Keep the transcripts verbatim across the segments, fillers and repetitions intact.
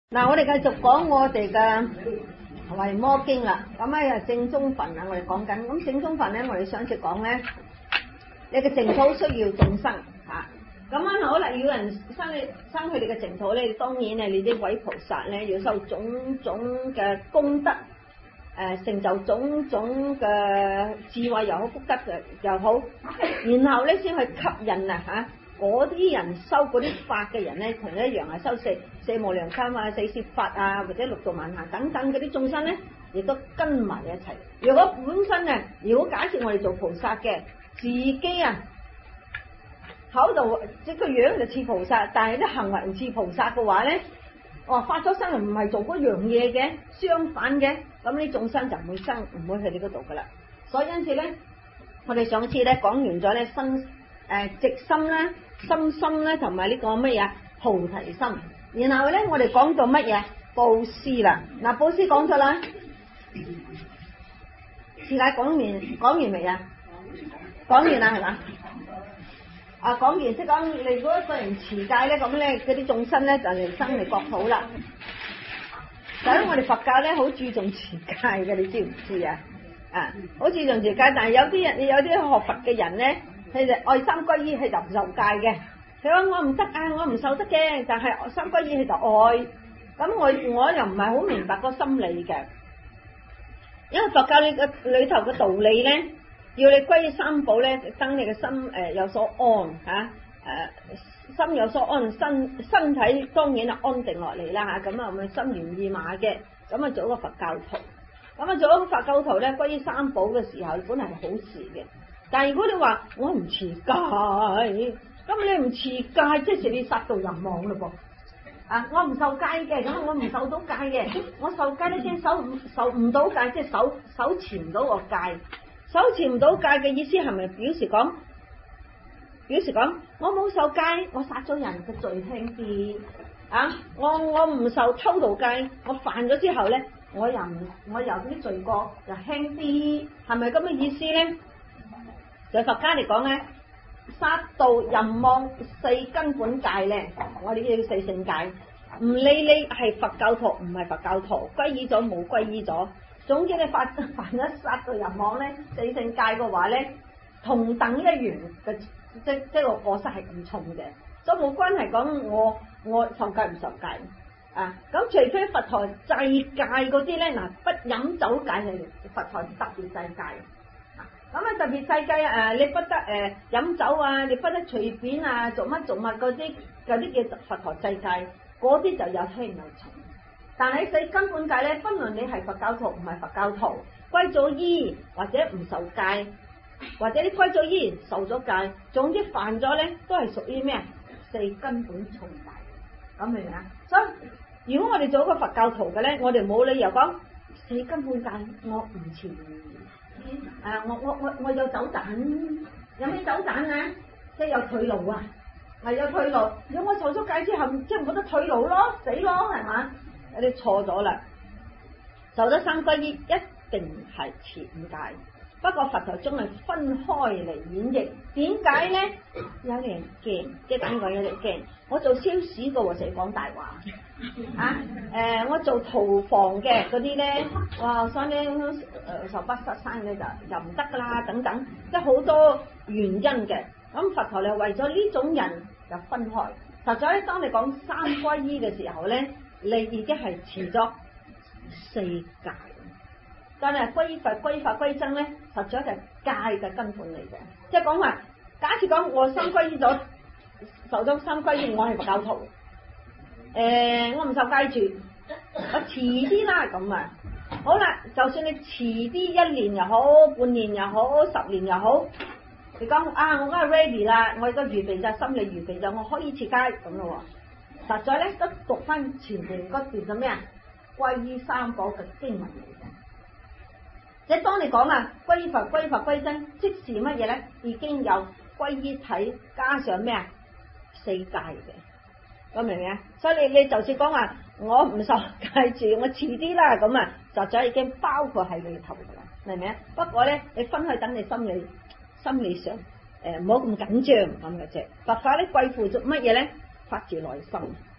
嗱，我哋繼續講我哋嘅維摩經啦。咁咧正宗分啊，我哋講緊。咁正宗分咧，我哋上次講咧，你嘅淨土需要眾生啊。咁啊好啦，要人生你生佢哋嘅淨土咧，當然係你啲位菩薩咧要受種種嘅功德，誒、呃、成就種種嘅智慧又好，福德嘅又好，然後咧先去吸引啊嚇。嗰啲人修嗰啲法嘅人咧，同一樣係修四四無量參啊、四攝法啊，或者六度萬行等等嗰啲眾生咧，亦都跟埋一齊。如果本身啊，如果假設我哋做菩薩嘅，自己啊口度即個樣就似菩薩，但係啲行為唔似菩薩嘅話咧，哦發咗生唔係做嗰樣嘢嘅，相反嘅，咁呢眾生就唔會生，唔會去你嗰度噶啦。所以因此咧，我哋上次咧講完咗咧生誒直心啦。心心咧，同埋呢個乜嘢菩提心，然後咧我哋講到乜嘢布施啦。嗱，布施講咗啦，師奶講完講完未啊？講完啦係嘛？啊講完即講，你如果一個人持戒咧，咁咧嗰啲眾生咧就嚟生嚟國土啦。所以我哋佛教咧好注重持戒嘅，你知唔知啊？啊，好注重持戒，但係有啲人，有啲學佛嘅人咧。佢哋愛三歸依，佢就唔受戒嘅。佢話我唔得啊，我唔受得嘅。但係三歸依佢就愛。咁我我又唔係好明白個心理嘅，因為佛教你個裏頭嘅道理咧，要你歸依三寶咧，等你嘅心誒、呃、有所安吓，誒、啊、心有所安，身身體當然係安定落嚟啦吓。咁啊咪心猿意馬嘅，咁啊做一個佛教徒。咁啊做一個佛教徒咧，歸依三寶嘅時候，本嚟係好事嘅。但係如果你話我唔持戒，咁你唔持戒，即係你殺到人亡嘞噃。啊，我唔受戒嘅，咁我唔受到戒嘅，我受戒咧先守唔受唔到戒，即係守守持唔到個戒，守持唔到戒嘅意思係咪表示講？表示講我冇受戒，我殺咗人嘅罪輕啲啊！我我唔受偷盜戒，我犯咗之後咧，我又唔我又啲罪過又輕啲，係咪咁嘅意思咧？在佛家嚟講咧，殺盜淫妄四根本戒咧，我哋叫四聖戒。唔理你係佛教徒唔係佛教徒，皈依咗冇皈依咗，總之你犯犯咗殺盜淫妄咧，四聖戒嘅話咧，同等一樣嘅，即即個過失係咁重嘅，所以冇關係講我我受戒唔受戒啊。咁除非佛陀制戒嗰啲咧，嗱不飲酒戒係佛陀特別制戒。咁啊特別世界誒，你不得誒飲、呃、酒啊，你不得隨便啊，做乜做乜嗰啲嗰啲叫佛陀制戒，嗰啲就有輕有重。但係四根本戒咧，不論你係佛教徒唔係佛教徒，歸咗依或者唔受戒，或者你歸咗依受咗戒，總之犯咗咧都係屬於咩啊？四根本重戒，咁明唔明啊？所以如果我哋做一個佛教徒嘅咧，我哋冇理由講四根本戒我唔持。啊！我我我我有走盞，有咩走盞啊？即係有退路啊，係有退路。如果我受咗戒之後，即係冇得退路咯，死咯，係嘛？你錯咗啦！受咗三歸依一定係持五戒，不過佛陀將係分開嚟演繹。點解咧？有啲人驚，即係點講？有啲人驚。我做 sales 個成日講大話啊！誒、呃，我做屠房嘅嗰啲咧，哇！所以咧誒受不殺生咧就又唔得噶啦，等等，即係好多原因嘅。咁佛陀咧為咗呢種人就分開。實在咧，當你講三歸依嘅時候咧，你已經係持咗四戒。但係歸依佛、歸法、歸僧咧，實在係戒嘅根本嚟嘅。即係講話，假設講我三歸依咗。受咗三歸依，我係佛教徒，誒、呃，我唔受戒住，我遲啲啦咁啊。好啦，就算你遲啲一年又好，半年又好，十年又好，你講啊，我而家 ready 啦，我而家預備就心理預備就我可以持戒咁咯。實在咧，都讀翻前面嗰段嘅咩啊，歸依三寶嘅經文嚟嘅。即係當你講啊，歸依佛、歸法、歸僧，即是乜嘢咧？已經有歸依體加上咩啊？四戒嘅，咁明唔明啊？所以你你就算講話我唔受戒住，我遲啲啦咁啊，實在已經包括喺裏頭噶啦，明唔明啊？不過咧，你分開等你心理心理上誒唔好咁緊張咁嘅啫。佛法咧貴乎咗乜嘢咧？發自內心，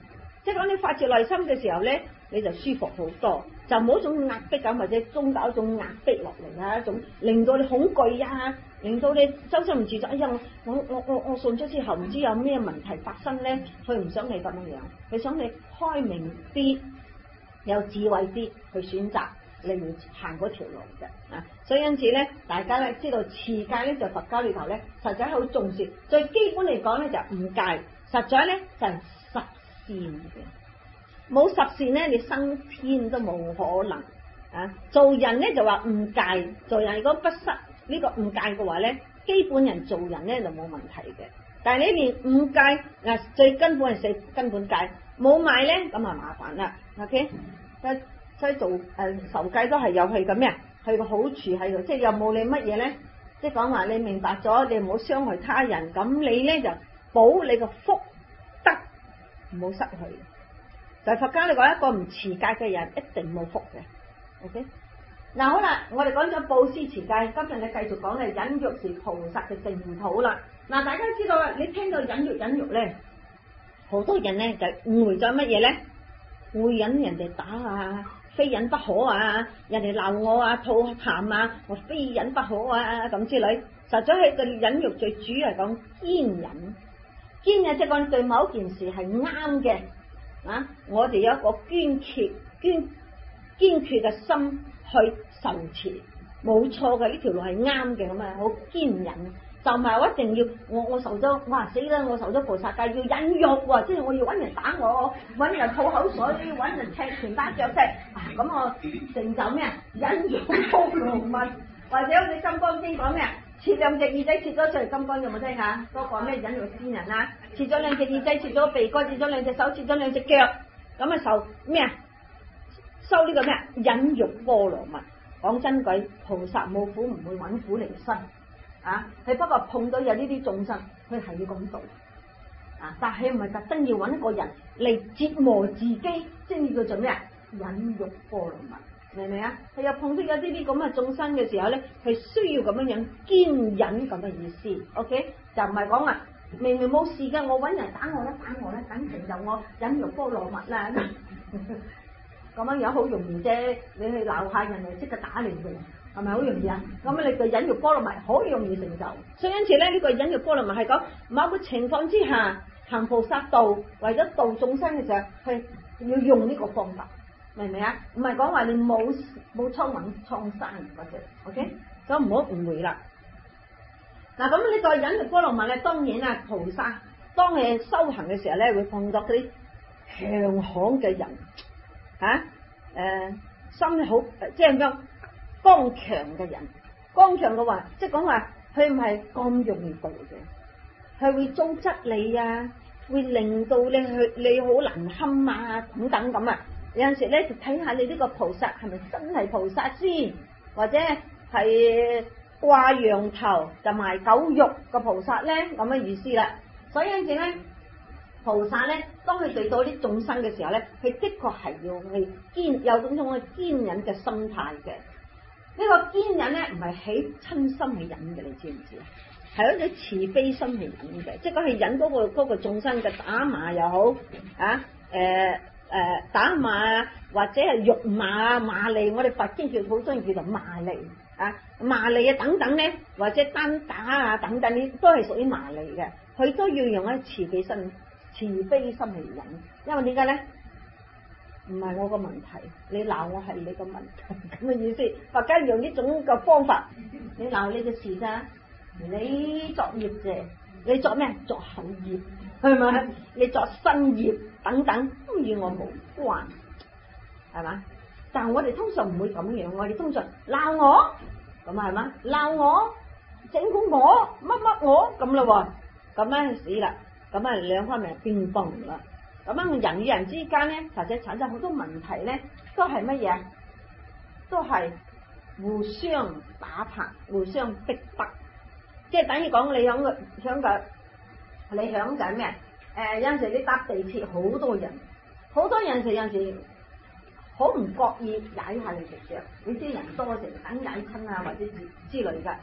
即係講你發自內心嘅時候咧，你就舒服好多，就冇一種壓迫感或者宗教一種壓迫落嚟啊，一種令到你恐懼啊，令到你周身唔自在。哎呀，我我我我信咗之後唔知有咩問題發生咧，佢唔想你咁樣樣，佢想你開明啲，有智慧啲去選擇你要行嗰條路嘅啊。所以因此咧，大家咧知道持戒咧就佛教裏頭咧，實在好重視。最基本嚟講咧就五戒，實在咧就係十善嘅。冇十善咧，你生天都冇可能啊！做人咧就話五戒，做人如果不失呢個五戒嘅話咧，基本人做人咧就冇問題嘅。但係你連五戒嗱最根本係四根本戒冇埋咧，咁啊麻煩啦。OK， 所以做誒受戒都係有佢嘅咩？佢個好處喺度，即係又冇你乜嘢咧？即係講話你明白咗，你唔好傷害他人，咁你咧就保你個福德唔好失去。就係佛教你講一個唔持戒嘅人一定冇福嘅。OK， 嗱好啦，我哋講咗布施持戒，今日你繼續講咧忍辱是菩薩嘅淨土啦。嗱，大家知道啦，你聽到忍辱忍辱咧，好多人咧就誤會咗乜嘢咧？會忍人哋打啊，非忍不可啊，人哋鬧我啊，吐痰啊，我非忍不可啊咁之類。實在係個忍辱最主要係講堅忍，堅忍即係講對某件事係啱嘅。啊！我哋有一個堅決、堅堅決嘅心去受持，冇錯嘅，呢條路係啱嘅，咁啊好堅忍，就唔係我一定要我我受咗，哇死啦！我受咗菩薩戒要忍辱喎，即係我要揾人打我，揾人吐口水，揾人踢拳打腳踢，咁、啊、我成就咩啊？忍辱波羅蜜，或者好似《金剛經》講咩啊？切兩隻耳仔，切咗出嚟。金剛有冇聽下？嗰個咩忍辱仙人啊？切咗兩隻耳仔，切咗鼻哥，切咗兩隻手，切咗兩隻腳，咁啊受咩啊？收呢個咩啊？忍辱波羅蜜。講真句，菩薩冇苦唔會揾苦嚟辛啊！佢不過碰到有呢啲眾生，佢係要咁做啊！但係唔係特登要揾一個人嚟折磨自己，先叫做咩啊？忍辱波羅蜜。明唔明啊？佢又碰到有呢啲咁嘅眾生嘅時候咧，係需要咁樣樣堅忍咁嘅意思。OK， 就唔係講話明明冇事嘅，我揾人打我啦，打我啦，等成就我忍辱波羅蜜啦。咁樣樣好容易啫，你去鬧下人哋即刻打你嘅，係咪好容易啊？咁你個忍辱波羅蜜好容易成就。所以因此咧，呢個忍辱波羅蜜係講某個情況之下行菩薩道，為咗度眾生嘅時候，係要用呢個方法。明唔明啊？唔係講話你冇冇蒼蠅創生嗰隻 ，OK， 所以唔好誤會啦。嗱，咁呢個忍辱波羅蜜咧，當然啊，菩薩當你修行嘅時候咧，會碰到嗰啲強悍嘅人，吓、啊，誒、呃，心好，即係咁樣剛強嘅人，剛強嘅話，即係講話佢唔係咁容易度嘅，係會糟質你啊，會令到你去你好難堪啊，等等咁啊。有陣時咧，就睇下你呢個菩薩係咪真係菩薩先，或者係掛羊頭就賣狗肉個菩薩咧，咁嘅意思啦。所以因此咧，菩薩咧，當佢對到啲眾生嘅時候咧，佢的確係要去堅有種種嘅堅忍嘅心態嘅。呢個堅忍咧，唔係起親心去忍嘅，你知唔知啊？係一種慈悲心去忍嘅，即係講係忍嗰個嗰個眾生嘅打罵又好啊，誒。誒、呃，打罵或者係辱罵、罵利，我哋佛經叫好多人叫做罵利啊，罵利啊等等咧，或者單打啊等等呢，都係屬於罵利嘅。佢都要用一慈悲心、慈悲心嚟忍，因為點解咧？唔係我個問題，你鬧我係你個問題，咁嘅意思。佛家用呢種嘅方法，你鬧你嘅事咋？你作業啫，你作咩？作口業。係咪？你作新業等等都與我無關，係嘛？但係我哋通常唔會咁樣，我哋通常鬧我，咁啊係嘛？鬧我，整蠱我，乜乜我咁啦，咁樣死啦，咁啊兩方面乒乓啦，咁樣人與人之間咧，或者產生好多問題咧，都係乜嘢？都係互相打拍，互相逼迫，即係等於講你響個響個。你響緊咩？誒、呃，有陣時你搭地鐵好多人，好多人時有陣時好唔覺意踩下你隻腳，你啲人多時等踩親啊或者之之類噶。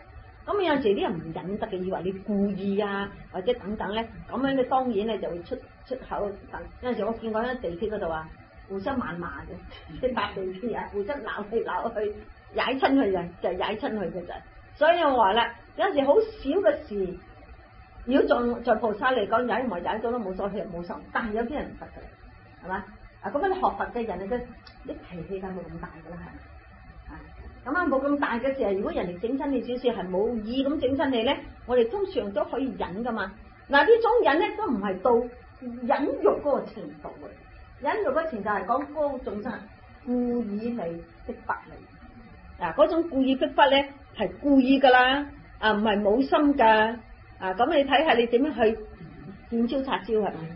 咁有陣時啲人唔忍得嘅，以為你故意啊，或者等等咧，咁樣嘅當然咧就會出出口。有陣時我見過喺地鐵嗰度啊，互相謾罵嘅，即係搭地鐵啊，互相鬧嚟鬧去，踩親佢嘅就踩親佢嘅就。所以我話啦，有陣時好少嘅事，如果在在菩薩嚟講，踩唔係踩到都冇所謂，冇所謂。但係有啲人唔得嘅，係嘛？啊咁樣學佛嘅人啊，啲脾氣梗係冇咁大㗎啦，係。咁啊冇咁大嘅時候，如果人哋整親你少少係冇意咁整親你咧，我哋通常都可以忍噶嘛。嗱呢種忍咧都唔係到忍辱嗰個程度嘅，忍辱嗰程度係講嗰種真係故意嚟逼迫你。嗱嗰種故意逼迫咧係故意噶啦，啊唔係冇心噶。啊咁你睇下你點樣去見招拆招係咪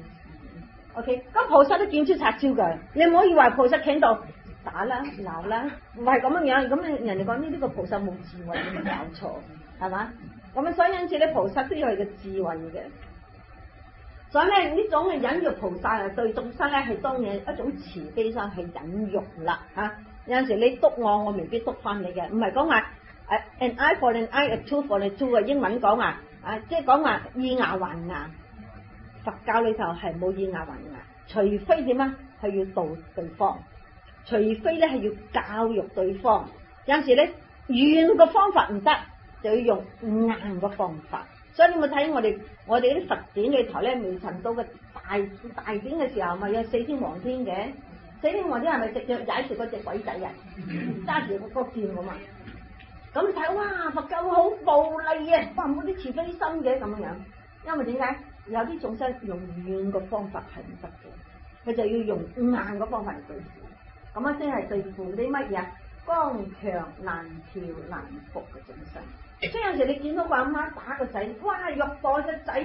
？OK， 咁菩薩都見招拆招噶，你唔可以話菩薩企度。打啦鬧啦，唔係咁樣樣，咁人哋講呢啲個菩薩冇智慧，你搞錯係嘛？咁啊，所以因此咧，菩薩都有佢嘅智慧嘅。所以咧呢種嘅忍辱菩薩啊，對眾生咧係當然一種慈悲心，係忍辱啦嚇。有陣時你督我，我未必督翻你嘅，唔係講話誒 an eye for an eye，a tooth for a tooth 嘅英文講啊，啊即係講話以牙還牙。佛教裏頭係冇以牙還牙，除非點啊，係要度對方。除非咧係要教育對方，有陣時咧軟個方法唔得，就要用硬個方法。所以你有冇睇我哋我哋啲佛典裏頭咧，未曾到嘅大大典嘅時候，咪有四天王天嘅？四天王天係咪直接踩住嗰隻鬼仔啊？揸住個個劍咁啊？咁你睇哇，佛教好暴力啊！哇，冇啲慈悲心嘅咁樣樣，因為點解有啲眾生用軟個方法係唔得嘅，佢就要用硬個方法嚟對付。咁啊，先係對付啲乜嘢剛強難調難服嘅眾生。即係有時你見到個阿媽打個仔，哇，虐待個仔。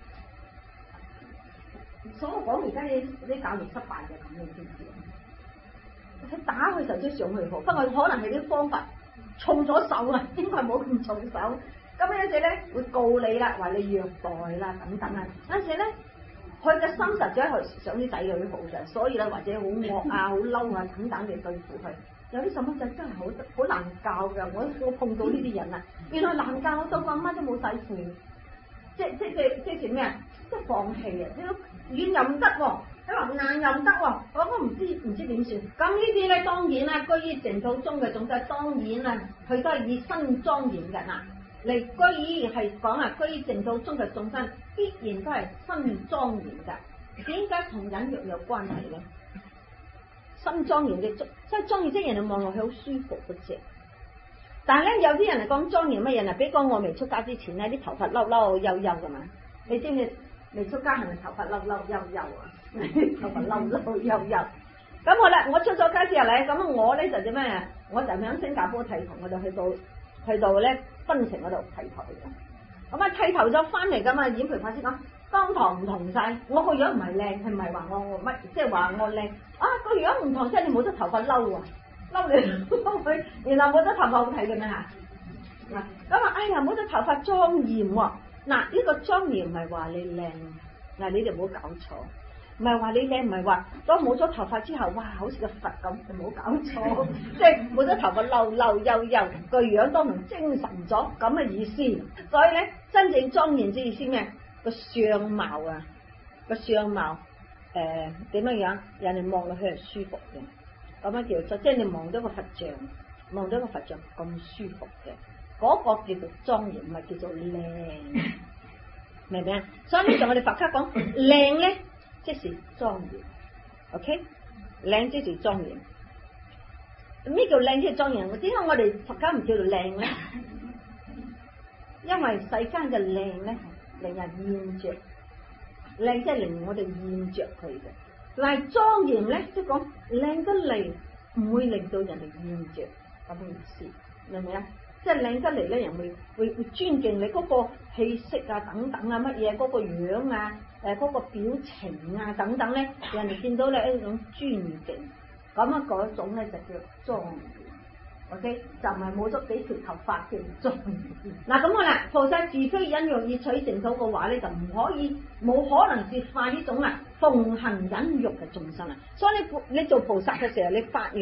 所以我講而家啲啲教育失敗嘅咁，你知唔知？佢打佢就都上去好，不過可能係啲方法重咗手啊，應該冇咁重手。咁有時咧會告你啦，話你虐待啦等等啊。有時咧。佢嘅心實在係想啲仔女好嘅，所以咧或者好惡啊、好嬲啊等等嚟對付佢。有啲細蚊仔真係好好難教嘅，我我碰到呢啲人啊，原來難教，我到個阿媽都冇使錢，即即即即係咩啊？即係放棄啊！你軟又唔得喎，你話硬又唔得喎，我都唔知唔知點算。咁呢啲咧當然啦，居於淨土中嘅眾生當然啦，佢都係以身莊嚴嘅嗱。嚟居於係講啊，居於淨土中嘅眾生必然都係身莊嚴噶。點解同忍辱有關係咧？身莊嚴嘅，即係莊嚴，即係人哋望落去好舒服嗰隻。但係咧，有啲人嚟講莊嚴乜嘢啊？比講我未出家之前咧，啲頭髮嬲嬲悠悠噶嘛。你知唔知未出家係咪頭髮嬲嬲悠悠啊？頭髮嬲嬲悠悠。咁好啦，我出咗家之後咧，咁我咧就點咩啊？我就喺新加坡剃頭，我就去到去到咧檳城嗰度剃頭嘅。咁啊剃頭咗翻嚟噶嘛，演培法師講當堂唔同晒，我個樣唔係靚，係唔係話我我乜？即係話我靚啊個樣唔同，即係你冇咗頭髮嬲啊，嬲你嬲佢，然後冇咗頭髮好睇嘅咩吓？嗱咁啊，哎呀冇咗頭髮莊嚴喎，嗱呢個莊嚴唔係話你靚，嗱你哋唔好搞錯。唔係話你靚，唔係話當冇咗頭髮之後，哇，好似個佛咁，你唔好搞錯，即係冇咗頭髮溜溜悠悠，個樣當然精神咗咁嘅意思。所以咧，真正莊嚴之意思咩？個相貌啊，個相貌誒點樣樣，人哋望落去係舒服嘅，咁樣叫做即係你望到個佛像，望到個佛像咁舒服嘅，嗰、那個叫做莊嚴，唔係叫做靚，明唔明啊？所以呢就我哋佛家講靚咧。即是莊嚴 ，OK， 靚即是莊嚴。咩叫靚即係莊嚴？點解我哋佛家唔叫做靚咧？因為世間嘅靚咧，令人厭着，靚即係令我哋厭着佢嘅。但係莊嚴咧，即係講靚得嚟，唔會令到人哋厭着咁嘅意思，明唔明啊？即係靚得嚟咧，人會會會尊敬你嗰個氣息啊，等等啊，乜嘢嗰個樣啊，誒嗰個表情啊，等等咧，人哋見到你一種尊敬，咁啊嗰種咧就叫莊嚴 ，OK， 就唔係冇咗幾條頭髮叫莊嚴。嗱咁好啦，菩薩自非忍辱以取淨土嘅話咧，就唔可以冇可能接化呢種啊奉行忍辱嘅眾生啊。所以你你做菩薩嘅時候，你發願啊，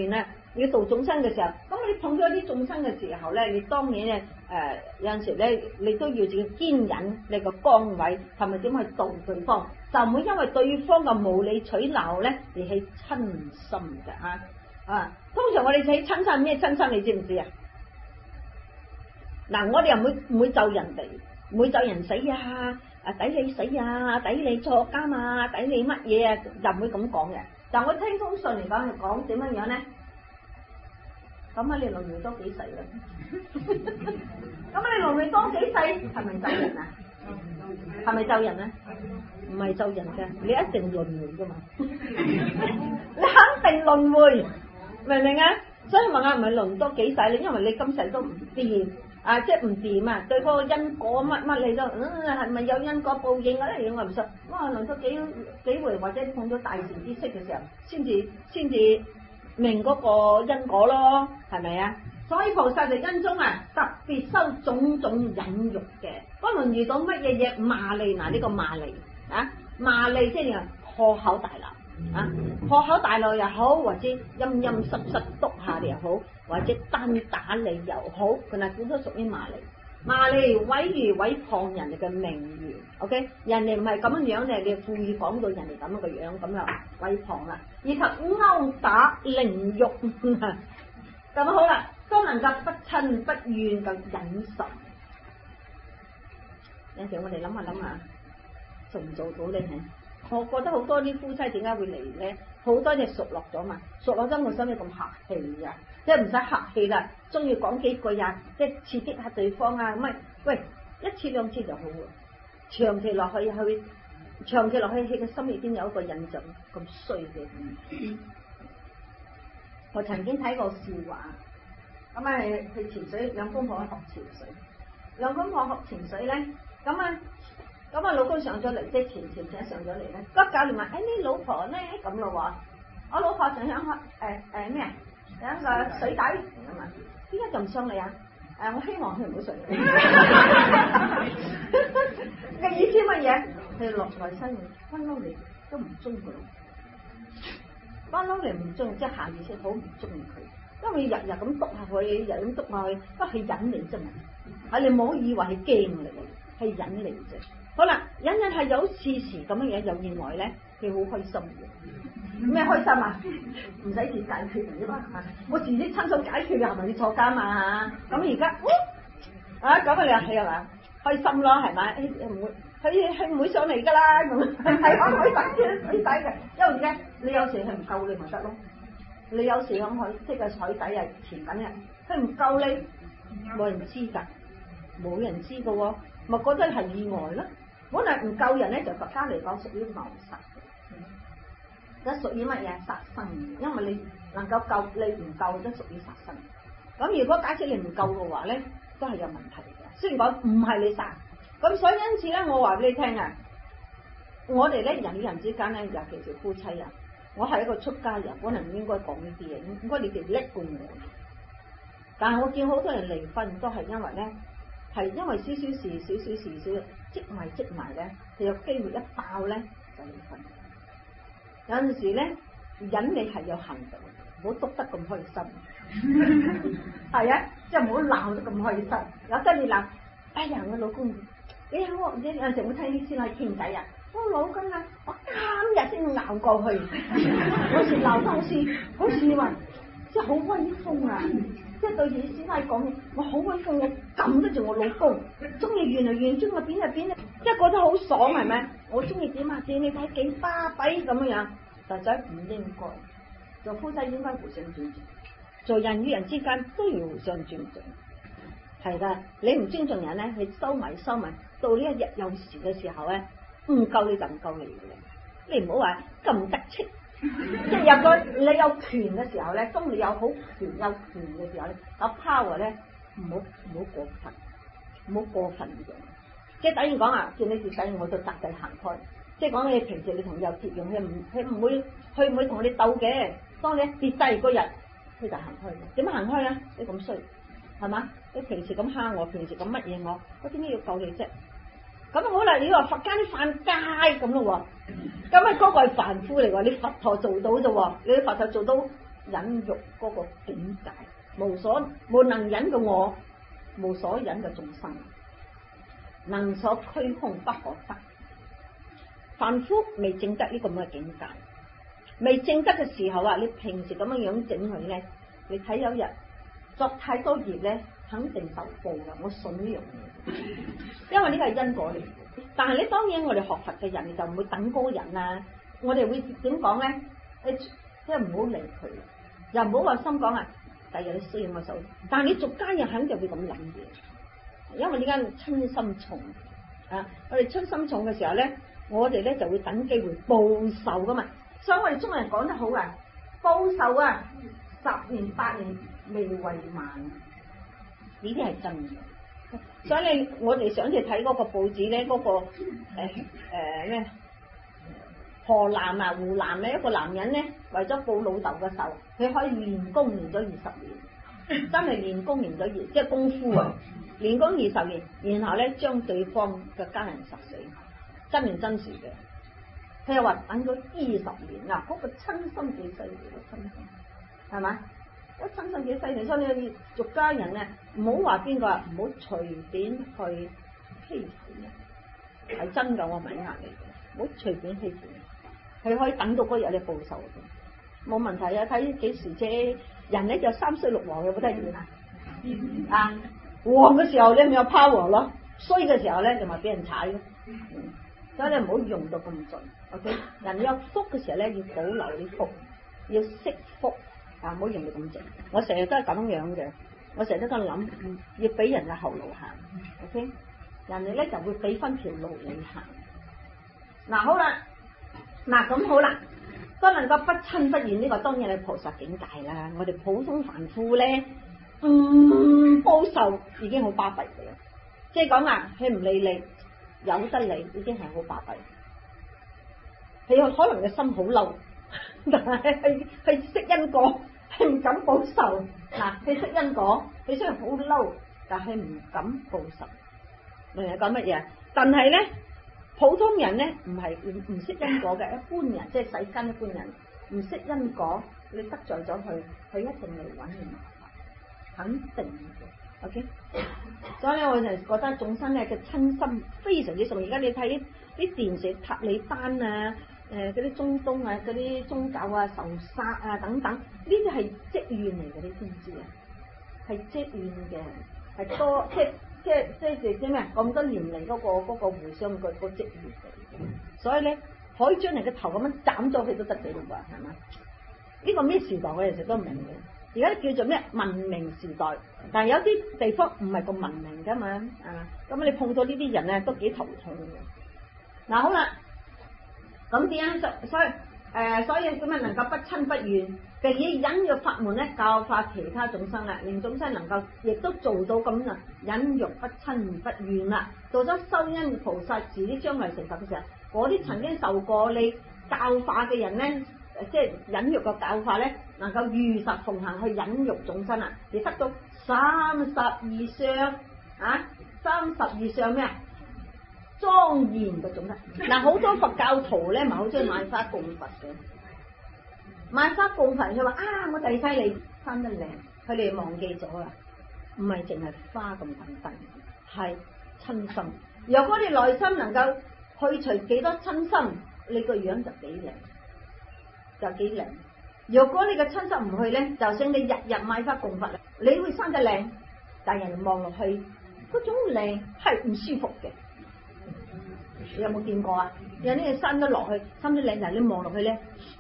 你要度眾生嘅時候，咁你碰到一啲眾生嘅時候咧，你當然咧誒、呃、有陣時咧，你都要自己堅忍你個崗位，係咪點去度對方？就唔會因為對方嘅無理取鬧咧而起親心嘅啊！啊，通常我哋起親心咩親心？你知唔知啊？嗱，我哋又唔會唔會咒人哋，唔會咒人死啊！啊，抵你死啊！抵你坐監啊！抵你乜嘢啊？就唔會咁講嘅。但我聽封信嚟講係講點樣樣咧？咁啊，你輪迴多幾世啦？咁啊，你輪迴多幾世係咪咒人啊？係咪咒人啊？唔係咒人嘅，你一定輪迴噶嘛？你肯定輪迴，明唔明啊？所以問下唔係輪多幾世咧？因為你今世都唔掂啊，即係唔掂啊！對嗰個因果乜乜你都，嗯係咪有因果報應啊？咧我唔信。哇，輪多幾幾回或者碰到大善知識嘅時候，先至先至明嗰個因果咯，係咪啊？所以菩薩就因中啊，特別修種種忍辱嘅。不論遇到乜嘢嘢罵利，嗱呢個罵利啊，罵利即係破口大鬧啊，破口大鬧又好，或者陰陰濕濕督下你又好，或者單打你又好，佢嗱佢都屬於罵利。罵利毀譽毀謗人哋嘅名譽 ，OK？ 人哋唔係咁樣樣咧，你故意講到人哋咁樣嘅樣，咁就毀謗啦。以及毆打凌辱，咁好啦，都能夠不親不怨咁忍受。有時我哋諗下諗下，做唔做到咧？我覺得好多啲夫妻點解會嚟咧？好多嘢熟落咗嘛，熟落咗我使咩咁客氣啊？即係唔使客氣啦，中意講幾句啊，即係刺激下對方啊，咁啊，喂，一次兩次就好喎，長期落去去，長期落去喺個心裏邊有一個印象咁衰嘅。嗯、我曾經睇過笑話，咁啊去潛水，兩公婆學潛水，兩公婆學潛水咧，咁啊。咁啊，老公上咗嚟，即係潛潛艇上咗嚟咧。個教練問：誒、哎，你老婆咧咁咯喎？我老婆仲想誒誒咩啊？有一個水底咁啊？點解就唔上嚟啊？誒、呃，我希望佢唔好上嚟。嘅意思乜嘢？佢落來生不嬲嚟都唔中佢，不嬲嚟唔中，即係下意識好唔中意佢，因為日日咁督下佢，日日咁督下佢，不係忍你啫嘛。係你唔好以為係驚你，係忍你啫。好啦，忍忍係有事時咁樣嘢，有意外咧，佢好開心嘅。咩開心啊？唔使自己解決嚟啫嘛，我自己親手解決，你係咪要坐監啊？咁而家，啊咁啊你話係嘛？開心咯，係咪？唔會，佢佢唔會上嚟噶啦，咁係可海底嘅水底嘅，因為而家你有時係唔夠你咪得咯。你有時響海即係海底啊潛緊嘅，佢唔夠你，冇人知噶，冇人知噶喎，咪覺得係意外咯。本來唔救人咧，就佛家嚟講屬於謀殺，咁屬於乜嘢？殺生，因為你能夠救，你唔救都屬於殺生。咁如果假設你唔救嘅話咧，都係有問題嘅。雖然講唔係你殺，咁所以因此咧，我話俾你聽啊，我哋咧人與人之間咧，尤其是夫妻啊，我係一個出家人，可能唔應該講呢啲嘢，應該你哋叻過我。但係我見好多人離婚都係因為咧。係因為少少事、少少事、少積埋積埋咧，就有機會一爆咧就離婚。有陣時咧，忍你係有限度，唔好督得咁開心。係啊，即係唔好鬧得咁開心。有得你鬧，哎呀我老公，你睇我唔知有陣時會聽啲師奶傾偈啊，我老公啊，我今日先鬧過去，有時鬧得好似好似話，即係好威風啊！即係對住師奶講嘢，我好威風，我撳得住我老公，中意完就完，中意扁就扁，即係覺得好爽係咪？我中意點啊點，你睇幾巴閉咁樣樣，但仔唔應該，做夫妻應該互相尊重，做人與人之間都要互相尊重，係噶，你唔尊重人咧，你收埋收埋，到呢一日有事嘅時候咧，唔夠你就唔夠你嘅，你唔好話咁得戚。即係有個你有權嘅時候咧，當你有好權有權嘅時候咧，有 power 咧，唔好唔好過分，唔好過分嘅。即係等於講啊，見你跌低我就責制行開。即係講你平時你同有結用，佢唔佢唔會佢唔會同你鬥嘅。當你一跌低嗰日，佢就行開嘅。點樣行開啊？你咁衰係嘛？你平時咁蝦我，平時咁乜嘢我，我點解要救你啫？咁好啦，你話佛家啲犯戒咁咯喎，咁啊嗰個係凡夫嚟喎，你佛陀做到啫喎，你佛陀做到忍辱嗰個境界，無所無能忍嘅我，無所忍嘅眾生，能所虛空不可得。凡夫未證得呢個咁嘅境界，未證得嘅時候啊，你平時咁樣樣整佢咧，你睇有日作太多業咧，肯定受報噶。我信呢樣嘢，因為呢個係因果嚟。但係你當然我哋學佛嘅人就唔會等嗰個人啊，我哋會點講咧？你即係唔好理佢，又唔好話心講啊，第日你需要我手。但係你俗家人肯定會咁諗嘅，因為呢間親心重啊，我哋親心重嘅時候咧，我哋咧就會等機會報仇噶嘛。所以我哋中國人講得好啊，報仇啊，十年八年未為晚，呢啲係真嘅。所以你我哋上次睇嗰個報紙咧，嗰、嗰個誒誒咩河南啊湖南咧一個男人咧，為咗報老豆嘅仇，佢可以練功練咗二十年，真係練功練咗二，即係功夫啊，練功二十年，然後咧將對方嘅家人殺死，真人真事嘅。佢又話等咗二十年啊，嗰、嗰個親心幾犀利，親心係嘛？我親身幾犀利，所以你俗家人咧，唔好話邊個啊，唔好隨便去欺負人，係真噶，我唔係呃你嘅，唔好隨便欺負人，佢可以等到嗰日你報仇嘅，冇問題啊！睇幾時啫，人咧就三衰六旺，有冇睇見啊？啊，旺嘅時候咧咪有 power 咯，衰嘅時候咧就咪俾人踩咯，嗯，所以你唔好用到咁盡 ，OK？ 人有福嘅時候咧要保留啲福，要惜福。啊！唔好用到咁直，我成日都係咁樣嘅，我成日都咁諗，要俾人嘅後路行 ，OK？ 人哋咧就會俾翻條路你行。嗱、啊、好啦，嗱咁好啦，都能夠不親不怨呢、這個當然係菩薩境界啦。我哋普通凡夫咧，嗯，報仇已經好巴閉嘅啦，即係講啊，佢唔理你，由得你已經係好巴閉。佢有可能嘅心好嬲，但係係係識因果。佢唔敢報仇，嗱，佢識因果，佢雖然好嬲，但係唔敢報仇。明唔明講乜嘢？但係咧，普通人咧唔係唔唔識因果嘅，一般人即係世間一般人唔識因果，你得罪咗佢，佢一定嚟揾你麻煩，肯定嘅。OK， 所以咧我就覺得眾生咧嘅親心非常之重要。而家你睇啲電視塔利班啊。誒嗰啲中東啊，嗰啲宗教啊，仇殺啊等等，呢啲係積怨嚟嘅，你知唔知啊？係積怨嘅，係多即即即即即咩？咁多年嚟嗰、嗰個嗰、嗰個互相個個積怨嚟，所以咧可以將人嘅頭咁樣斬咗佢都得嘅喎，係嘛？呢、呢個咩時代我哋成日都唔明嘅，而家叫做咩文明時代，但係有啲地方唔係咁文明㗎嘛，啊咁你碰到呢啲人咧都幾頭痛嘅。嗱、啊、好啦。咁點樣？所所以誒、呃，所以咁樣能夠不親不怨，並以忍辱法門咧教化其他眾生啦，令眾生能夠亦都做到咁啊，忍辱不親不怨啦。到咗修因菩薩自己將來成佛嘅時候，嗰啲曾經受過你教化嘅人咧，即係忍辱嘅教化咧，能夠如實奉行去忍辱眾生啊，而得到三十二相啊，三十二相咩啊？莊嚴嘅種啦，嗱好多佛教徒咧，咪好中意買花供佛嘅，買花供佛佢話啊，我第犀利生得靚，佢哋忘記咗啦，唔係淨係花咁簡單，係親心。如果你內心能夠去除幾多親心，你個樣就幾靚，就幾靚。如果你嘅親心唔去咧，就算你日日買花供佛，你會生得靚，但係人望落去嗰種靚係唔舒服嘅。你有冇見過啊？有啲嘢生得落去，生得靚，但係你望落去咧，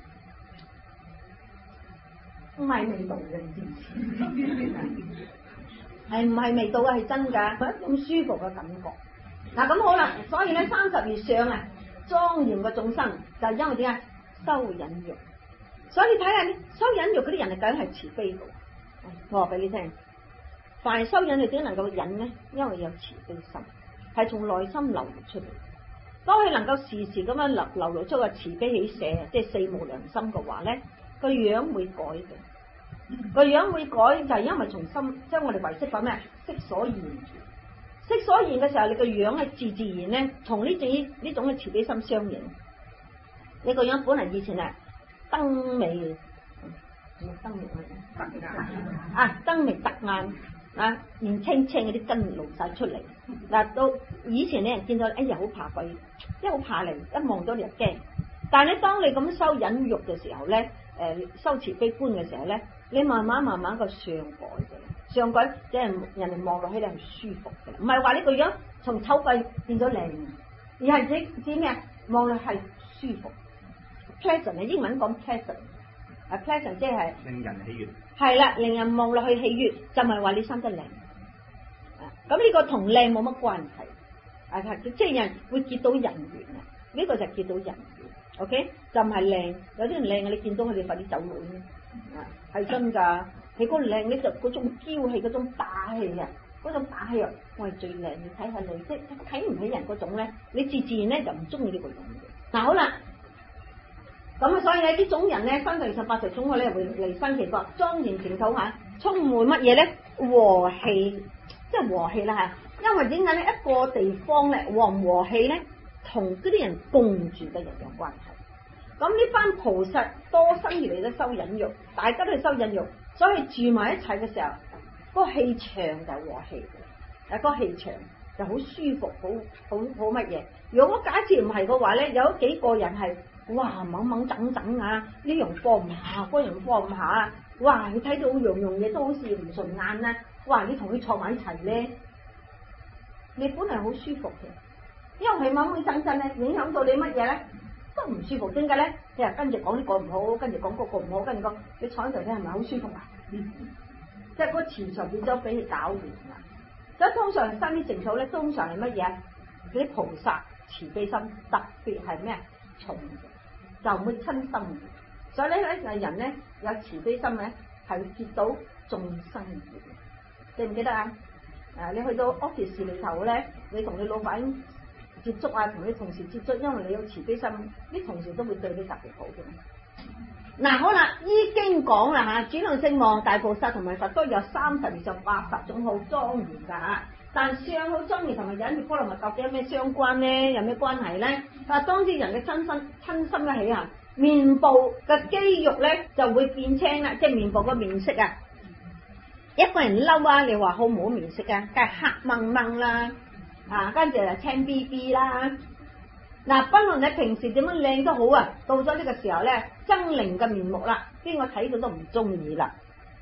唔係味道嘅，你知唔知？係唔係味道啊？係真㗎，係一種舒服嘅感覺。嗱咁好啦，所以咧三十二相啊，莊嚴嘅眾生就係因為點啊？修忍辱。所以你睇下，修忍辱嗰啲人係梗係慈悲嘅。我話俾你聽，凡係修忍辱點能夠忍咧？因為有慈悲心，係從內心流露出嚟。當佢能夠時時咁樣流流露出個慈悲喜捨，即係四無量心嘅話咧，個樣會改嘅。個樣會改就係因為從心，即係我哋唯識講咩？色所現，色所現嘅時候，你個樣係自自然咧，同呢種呢種嘅慈悲心相應。你個樣本嚟以前係燈美係咪燈明啊？燈明突眼啊，面青青嗰啲筋露晒出嚟。嗱，到以前啲人見到，哎呀好怕鬼，即係好怕你，一望到你就驚。但係咧，當你咁修忍辱嘅時候咧，誒、呃、修慈悲觀嘅時候咧，你慢慢慢慢個相改嘅，相改即係人哋望落去你係舒服嘅，唔係話呢個樣從醜鬼變咗靚，而係指指咩啊？望落係舒服 ，pleasant 啊，英文講 pleasant，啊 pleasant 即係令人喜悅。 係啦，令人望落去喜悅，就唔係話你生得靚。啊，咁呢個同靚冇乜關係，啊即係人會結到人緣啊，呢、這個就結到人緣。OK， 就唔係靚，有啲人靚嘅，你見到佢哋快啲走佬咧，啊係真㗎，佢嗰個靚咧就嗰種嬌氣、嗰種霸氣啊，嗰種霸氣啊，我係最靚，你睇下你，即係睇唔起人嗰種咧，你自自然咧就唔中意呢個樣嘅。嗱、啊、好啦，咁啊所以咧呢種人咧，生到二十八歲中嘅咧會離生其國，莊嚴淨土下，充滿乜嘢咧？和氣，即係和氣啦嚇，因為點解咧？一個地方咧和唔和氣咧？同嗰啲人共住嘅人有關係。咁呢班菩薩多生而嚟都修忍辱，大家都係修忍辱，所以住埋一齊嘅時候，嗰個氣場就和氣嘅，嗰個氣場就好舒服，好好好乜嘢。如果假設唔係嘅話咧，有幾個人係哇猛猛整整啊，呢樣放唔下，嗰樣放唔下，哇你睇到樣樣嘢都好似唔順眼啊，哇你同佢坐埋一齊咧，你本來好舒服嘅。因為佢猛猛震震咧，影響到你乜嘢咧，都唔舒服。點解咧？你話跟住講呢個唔好，跟住講嗰個唔好，跟住講你坐喺度咧係咪好舒服啊？嗯、即係嗰個磁場變咗俾你搞亂啦。所以通常生啲淨土咧，通常係乜嘢？嗰啲菩薩慈悲心特別係咩重嘅，就唔會親心。所以咧咧人咧有慈悲心咧係會接到眾生嘅。記唔記得啊？誒，你去到 office 裏頭咧，你同你老闆接觸啊，同你同事接觸，因為你有慈悲心，啲同事都會對你特別好嘅。嗱、啊，好啦，依經講啦吓，轉輪聖王大菩薩同埋佛都有三十二十八十種好莊嚴噶吓，但相好莊嚴同埋忍辱波羅蜜究竟有咩相關咧？有咩關係咧？啊，當啲人嘅親身親心一起啊，面部嘅肌肉咧就會變青啦，即係面部個面色啊。一個人嬲啊，你話好唔好面色啊？梗係黑掹掹啦。啊，跟住就青 B B 啦，嗱，不論你平時點樣靚都好啊，到咗呢個時候咧，猙獰嘅面目啦，邊個睇到都唔中意啦。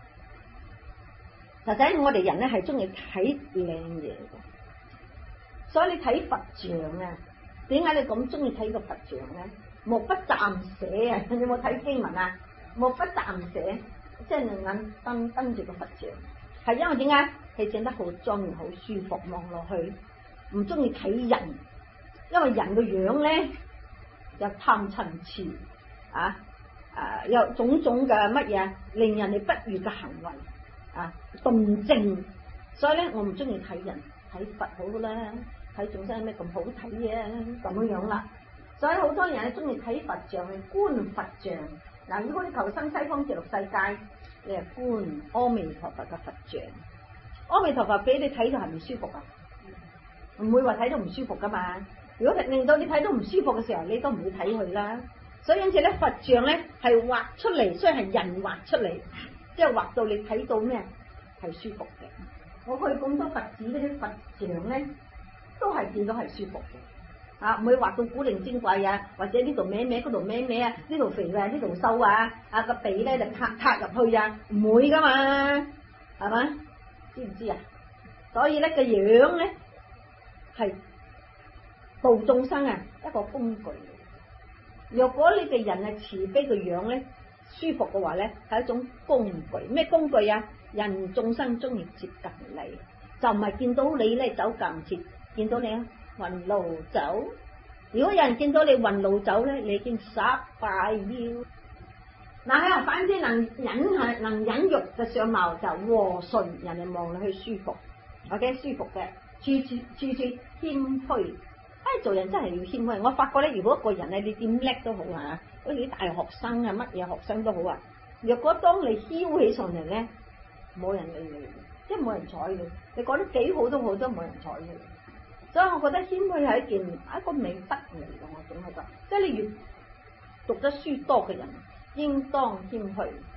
實際我哋人咧係中意睇靚嘢嘅，所以你睇佛像啊，點解你咁中意睇個佛像咧？目不暫捨啊！你有冇睇經文啊？目不暫捨，即係眼瞪瞪住個佛像，係因為點解？係整得好莊嚴、好舒服，望落去。唔中意睇人，因為人個樣咧有貪嗔痴啊，啊有種種嘅乜嘢令人哋不悦嘅行為啊，動靜，所以咧我唔中意睇人，睇佛好啦，睇眾生有咩咁好睇啊，咁樣樣啦。所以好多人咧中意睇佛像，去觀佛像。嗱、啊，如果你求生西方極樂世界，你係觀阿彌陀佛嘅佛像，阿彌陀佛俾你睇到係咪舒服啊？唔會話睇到唔舒服噶嘛，如果令到你睇到唔舒服嘅時候，你都唔會睇佢啦。所以因此咧，佛像咧係畫出嚟，雖然係人畫出嚟，即係畫到你睇到咩係舒服嘅。我去咁多佛寺嗰啲佛像咧，都係見到係舒服嘅，啊唔會畫到古靈精怪啊，或者呢度歪歪，嗰度歪歪啊，呢度肥啊，呢度瘦啊，啊個鼻咧就塌塌入去啊，唔會噶嘛，係咪？知唔知啊？所以咧個樣咧。係度眾生啊，一個工具。若果你哋人係慈悲嘅樣咧，舒服嘅話咧，係一種工具。咩工具啊？人眾生中意接近你，就唔係見到你咧走近切，見到你啊暈路走。如果有人見到你暈路走咧，你已經失敗了。嗱，喺反之能忍係能忍辱嘅相貌就和順，人哋望落去舒服。OK， 舒服嘅。處處處處謙虛，哎，做人真係要謙虛。我發覺咧，如果一個人咧，你點叻都好啊，好似啲大學生啊，乜嘢學生都好啊。若果當你囂起上嚟咧，冇人理你，即係冇人睬你。你講得幾好都好，都冇人睬你。所以我覺得謙虛係一件一個美德嚟嘅，我總係覺得，即係你越讀得書多嘅人，應當謙虛。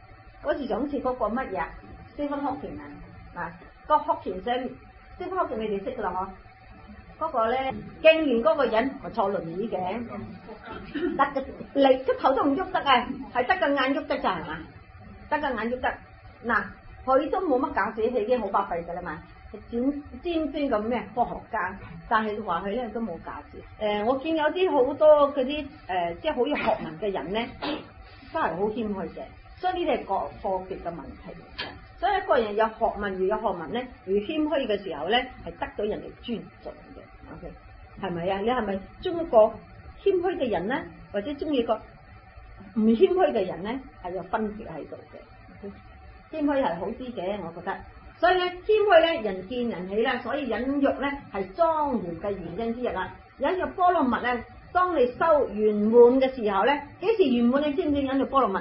好似就好似嗰個乜嘢Stephen Hawking啊，嗱，個 Hawking 聲 Stephen Hawking 你哋識噶啦嗬？嗰、那個咧驚完嗰個人咪坐輪椅嘅，得個嚟出頭都唔喐得啊，係得個眼喐得咋係嘛？得個眼喐得，嗱佢都冇乜架子氣，已經好巴閉噶啦嘛。尖尖尖咁咩科學家，但係話佢咧都冇價值。誒、呃，我見有啲好多嗰啲誒，即係好有學問嘅人咧，都係好謙虛嘅，所以呢啲係個個別嘅問題嚟嘅。所以一個人有學問越有學問咧，越謙虛嘅時候咧，係得到人哋尊重嘅。OK，係咪啊？你係咪中一個謙虛嘅人咧，或者中意個唔謙虛嘅人咧，係有分別喺度嘅。Okay? 謙虛係好啲嘅，我覺得。所以咧，謙虛咧，人見人喜啦，所以忍辱咧係莊嚴嘅原因之一啦。忍辱波羅蜜咧，當你修圓滿嘅時候咧，幾時圓滿？你知唔知忍辱波羅蜜？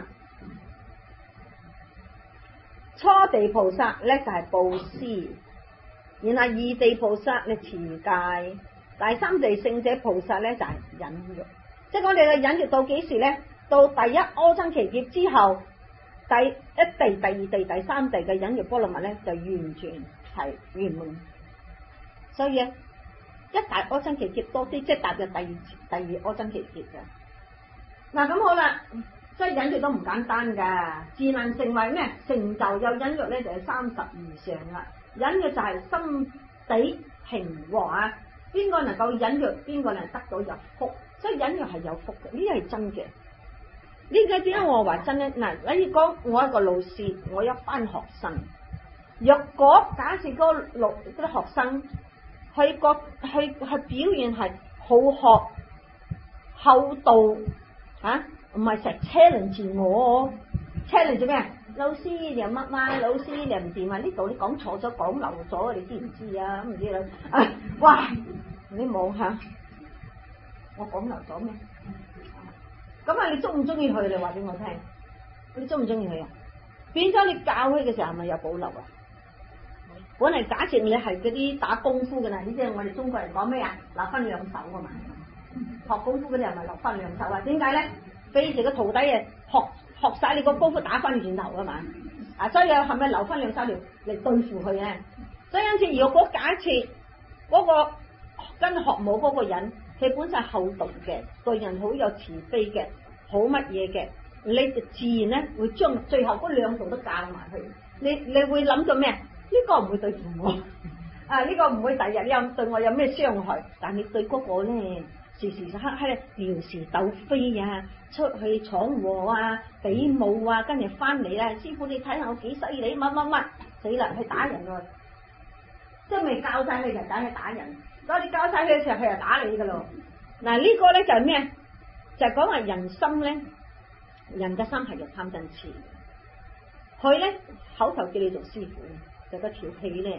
初地菩薩咧就係布施，然後二地菩薩咧持戒，第三地聖者菩薩咧就係忍辱。即係我哋嘅忍辱到幾時咧？到第一阿僧祇劫之後。第一地、第二地、第三地嘅忍辱波羅蜜咧，就完全係圓滿。所以咧，一大阿僧祇劫多啲，即係踏入第二第二阿僧祇劫嘅。嗱咁好啦，即係忍辱都唔簡單噶，自能成為咩成就有忍辱咧，就係三十以上啦。忍辱就係心地平和啊！邊個能夠忍辱，邊個能得到有福。所以忍辱係有福嘅，呢啲係真嘅。呢個點解我話真咧？嗱，例如講我一個老師，我一班學生，若果假設嗰老嗰啲學生，佢個佢佢表現係好學厚道嚇，唔係成日 challenge 我 challenge 咩？老師你又乜乜？老師你又唔掂啊？呢度你講錯咗，講漏咗，你知唔知啊？唔知啦、啊，哇！你望下，我講漏咗咩？咁啊，你中唔中意佢？你話俾我聽，你中唔中意佢啊？變咗你教佢嘅時候係咪有保留啊？本嚟假設你係嗰啲打功夫嘅啦，呢啲係我哋中國人講咩啊？留翻兩手㗎嘛，學功夫嗰啲係咪留翻兩手啊？點解咧？俾住個徒弟啊，學學晒你個功夫打翻轉頭㗎嘛，啊，所以係咪留翻兩手嚟嚟對付佢啊？所以因此，如果假設嗰個跟學武嗰個人，佢本身係厚道嘅，對人好有慈悲嘅，好乜嘢嘅，你就自然咧會將最後嗰兩度都教埋去。你你會諗到咩？呢、這個唔會對付我，啊呢、這個唔會第日有對我有咩傷害。但你對嗰個咧時時刻刻喺度撩事鬥非啊，出去闖禍啊，比武啊，跟住翻嚟啦，師傅你睇下我幾犀利，乜乜乜，死啦去打人喎，即係未教晒佢就等佢打人。所以你教晒佢嘅時候，佢就打你噶咯。嗱、這個、呢個咧就係咩？就係講話人心咧，人嘅心係有貪嗔癡。佢咧口頭叫你做師傅，就個條氣咧，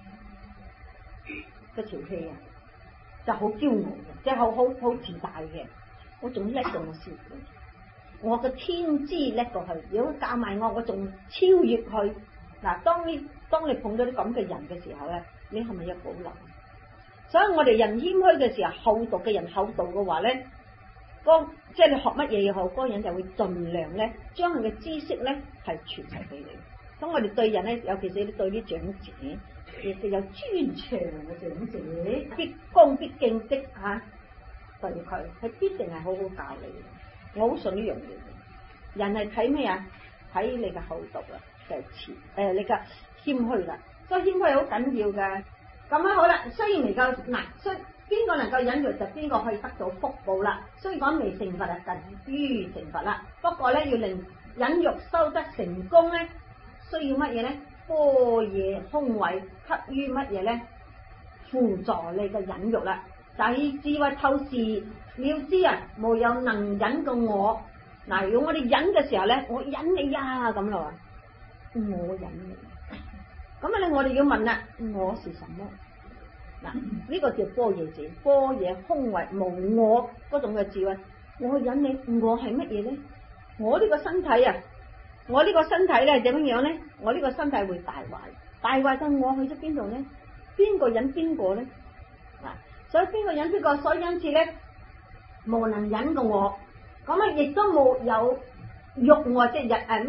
個條氣啊，就好驕傲嘅，即係好好好自大嘅。我仲叻過我師傅，我嘅天資叻過佢。如果教埋我，我仲超越佢。嗱，當你當你碰到啲咁嘅人嘅時候咧，你係咪有保留？所以我哋人謙虛嘅時候，厚道嘅人厚道嘅話咧，嗰即係你學乜嘢也好，嗰個人就會盡量咧將佢嘅知識咧係傳授俾你。咁我哋對人咧，尤其是你對啲長者，亦係有專長嘅長者，必恭必敬的嚇對佢，佢必定係好好教你。我好信呢樣嘢。人係睇咩啊？睇你嘅厚道啊，就係慈誒你嘅謙虛啦。所以謙虛係好緊要㗎。咁啊好啦，雖然未夠嗱，雖邊個能夠忍辱就邊個可以得到福報啦。雖然講未成佛啊，近於成佛啦。不過咧，要令忍辱修得成功咧，需要乜嘢咧？般若空慧給予乜嘢咧？輔助你嘅忍辱啦。就係智慧透視了知啊，無有能忍過我。嗱，如果我哋忍嘅時候咧，我忍你呀咁咯，我忍你。咁啊咧，我哋要問啦，我是什麼？嗱，呢個叫般若智，般若空慧無我嗰種嘅智慧。我忍你，我係乜嘢咧？我呢個身體啊，我呢個身體咧點樣樣咧？我呢個身體會大壞，大壞咗我去咗邊度咧？邊個忍邊個咧？嗱，所以邊個忍邊個？所以因此咧，無能忍過我，咁啊亦都冇有欲我，即係日誒咩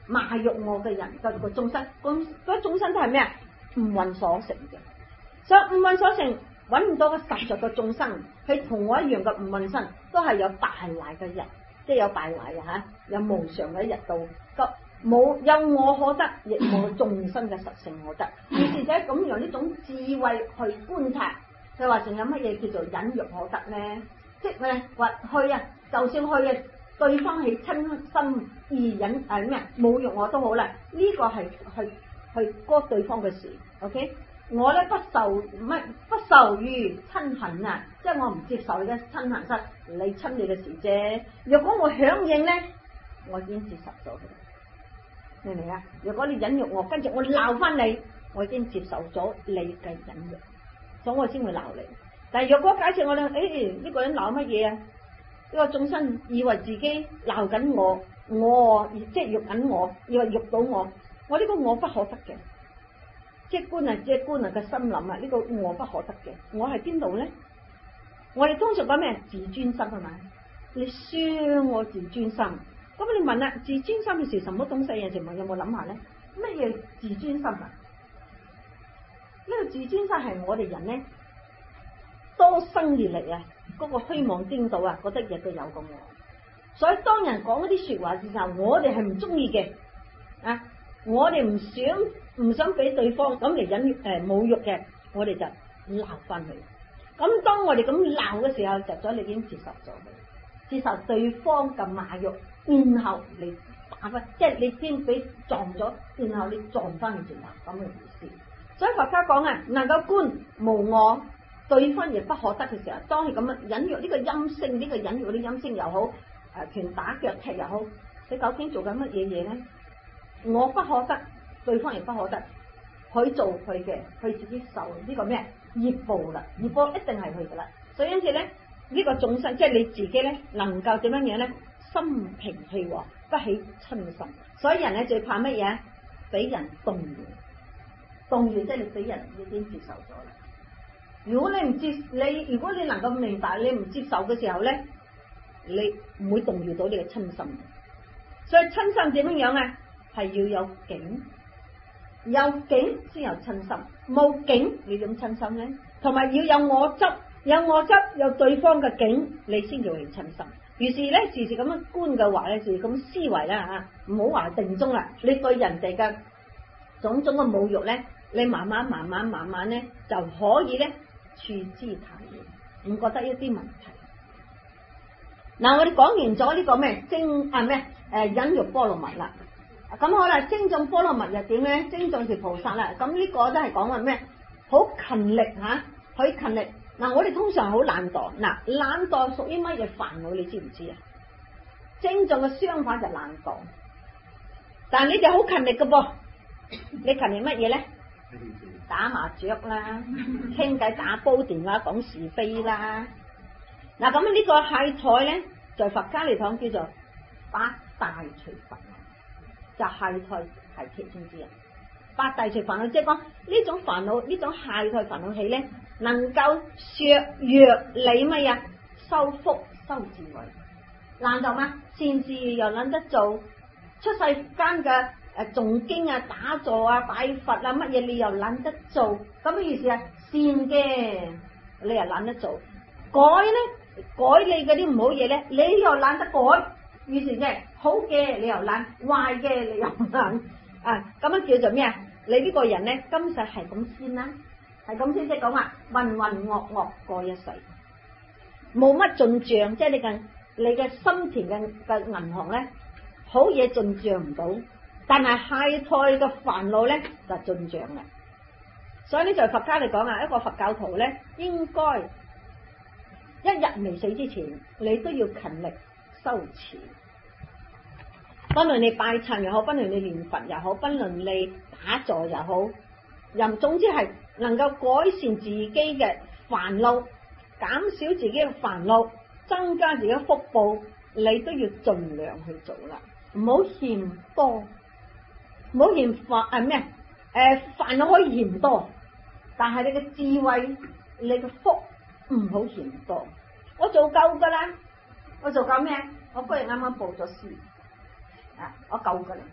罵辱我嘅人個個眾生，咁嗰眾生都係咩啊？五蘊所成嘅，所以五蘊所成揾唔到個實在嘅眾生，佢同我一樣嘅五蘊身，都係有敗壞嘅日，即係有敗壞嘅吓，有無常嘅一日到，咁冇有我可得，亦冇眾生嘅實性可得。於是者咁用呢種智慧去觀察，佢話仲有乜嘢叫做忍辱可得咧？即係話去啊，就算去啊，對方係親心而忍誒咩侮辱我都好啦，呢、這個係去去割對方嘅事。OK， 我咧不受乜不受於親恨啊，即係我唔接受你嘅親恨失，你親你嘅事啫。若果我響應咧，我已經接受咗佢，明唔明啊？如果你忍辱我，跟住我鬧翻你，我已經接受咗你嘅忍辱，所以我先會鬧你。但係若果假設我哋誒呢、這個人鬧乜嘢啊？呢、這個眾生以為自己鬧緊我，我即係辱緊我，以為辱到我，我呢個我不可得嘅。即係觀啊，即係觀啊嘅心諗啊，呢、這個我不可得嘅，我係邊度咧？我哋通常講咩？自尊心啊嘛，你傷我自尊心，咁你問啦，自尊心係是什麼東西啊？請問有冇諗下咧？乜嘢自尊心啊？呢、這個自尊心係我哋人咧多生以嚟啊，嗰、那個虛妄顛倒啊，覺得嘢都有個我，所以當人講嗰啲說話嘅時候，我哋係唔中意嘅啊，我哋唔想。唔想俾對方咁嚟忍誒侮辱嘅，我哋就鬧翻佢。咁當我哋咁鬧嘅時候，就咗你已經接受咗佢，接受對方嘅罵辱，然後你打翻，即係你先俾撞咗，然後你撞翻去轉頭咁嘅意思。所以佛家講啊，能夠觀無我，對方亦不可得嘅時候，當佢咁樣忍辱呢個音聲，呢、這個忍辱啲音聲又好，誒、呃、拳打腳踢又好，你究竟做緊乜嘢嘢咧？我不可得。對方亦不可得，佢做佢嘅，佢自己受呢個咩業報啦，業報一定係佢噶啦。所以因此咧，呢、這個眾生即係你自己咧，能夠點樣樣咧？心平氣和，不起嗔心。所以人咧最怕乜嘢？俾人動搖，動搖即係你俾人已經接受咗啦。如果你唔接你，如果你能夠明白你唔接受嘅時候咧，你唔會動搖到你嘅嗔心。所以嗔心點樣樣啊？係要有境。有境先有親心，冇境你點親心咧？同埋要有我執，有我執有對方嘅境，你先叫佢親心。於是咧，時時咁樣觀嘅話咧，時時咁思維啦吓，唔好話定中啦。你對人哋嘅種種嘅侮辱咧，你慢慢慢慢慢慢咧就可以咧處之泰然，唔覺得一啲問題。嗱，我哋講完咗呢個咩精啊咩誒忍辱波羅蜜啦。咁好啦，精進波羅蜜又點咧？精進是菩薩啦。咁呢個都係講話咩？好勤力吓，可以勤力。嗱，我哋通常好懶惰。嗱，懶惰屬於乜嘢煩惱？你知唔知啊？精進嘅相反就懶惰。但係你哋好勤力嘅噃，你勤力乜嘢咧？打麻雀啦，傾偈打煲電話講是非啦。嗱，咁呢個懈怠咧，在佛家嚟講叫做八大隨煩。就懈怠係其中之一，八大隨煩惱，即係講呢種煩惱，呢種懈怠煩惱起咧，能夠削弱你乜嘢？修福修智慧，難道嗎？善事又懶得做，出世間嘅誒誦經啊、打坐啊、拜佛啊乜嘢，你又懶得做，咁嘅意思啊？善嘅你又懶得做，改咧改你嗰啲唔好嘢咧，你又懶得改。於是即係好嘅你又懶，壞嘅你又懶啊！咁樣叫做咩啊？你呢個人咧，今世係咁先啦，係咁先即係講話渾渾噩噩過一世，冇乜進賬，即係你嘅你嘅心田嘅嘅銀行咧，好嘢進賬唔到，但係懈怠嘅煩惱咧就進賬啦。所以呢，在佛家嚟講啊，一個佛教徒咧，應該一日未死之前，你都要勤力修持，不論你拜懺又好，不論你念佛又好，不論你打坐又好，任總之係能夠改善自己嘅煩惱，減少自己嘅煩惱，增加自己嘅福報，你都要盡量去做啦，唔好嫌多，唔好嫌煩誒咩誒煩惱可以嫌多，但係你嘅智慧，你嘅福唔好嫌多。我做夠噶啦。我做夠咩？我嗰日啱啱報咗書，啊，我夠噶啦。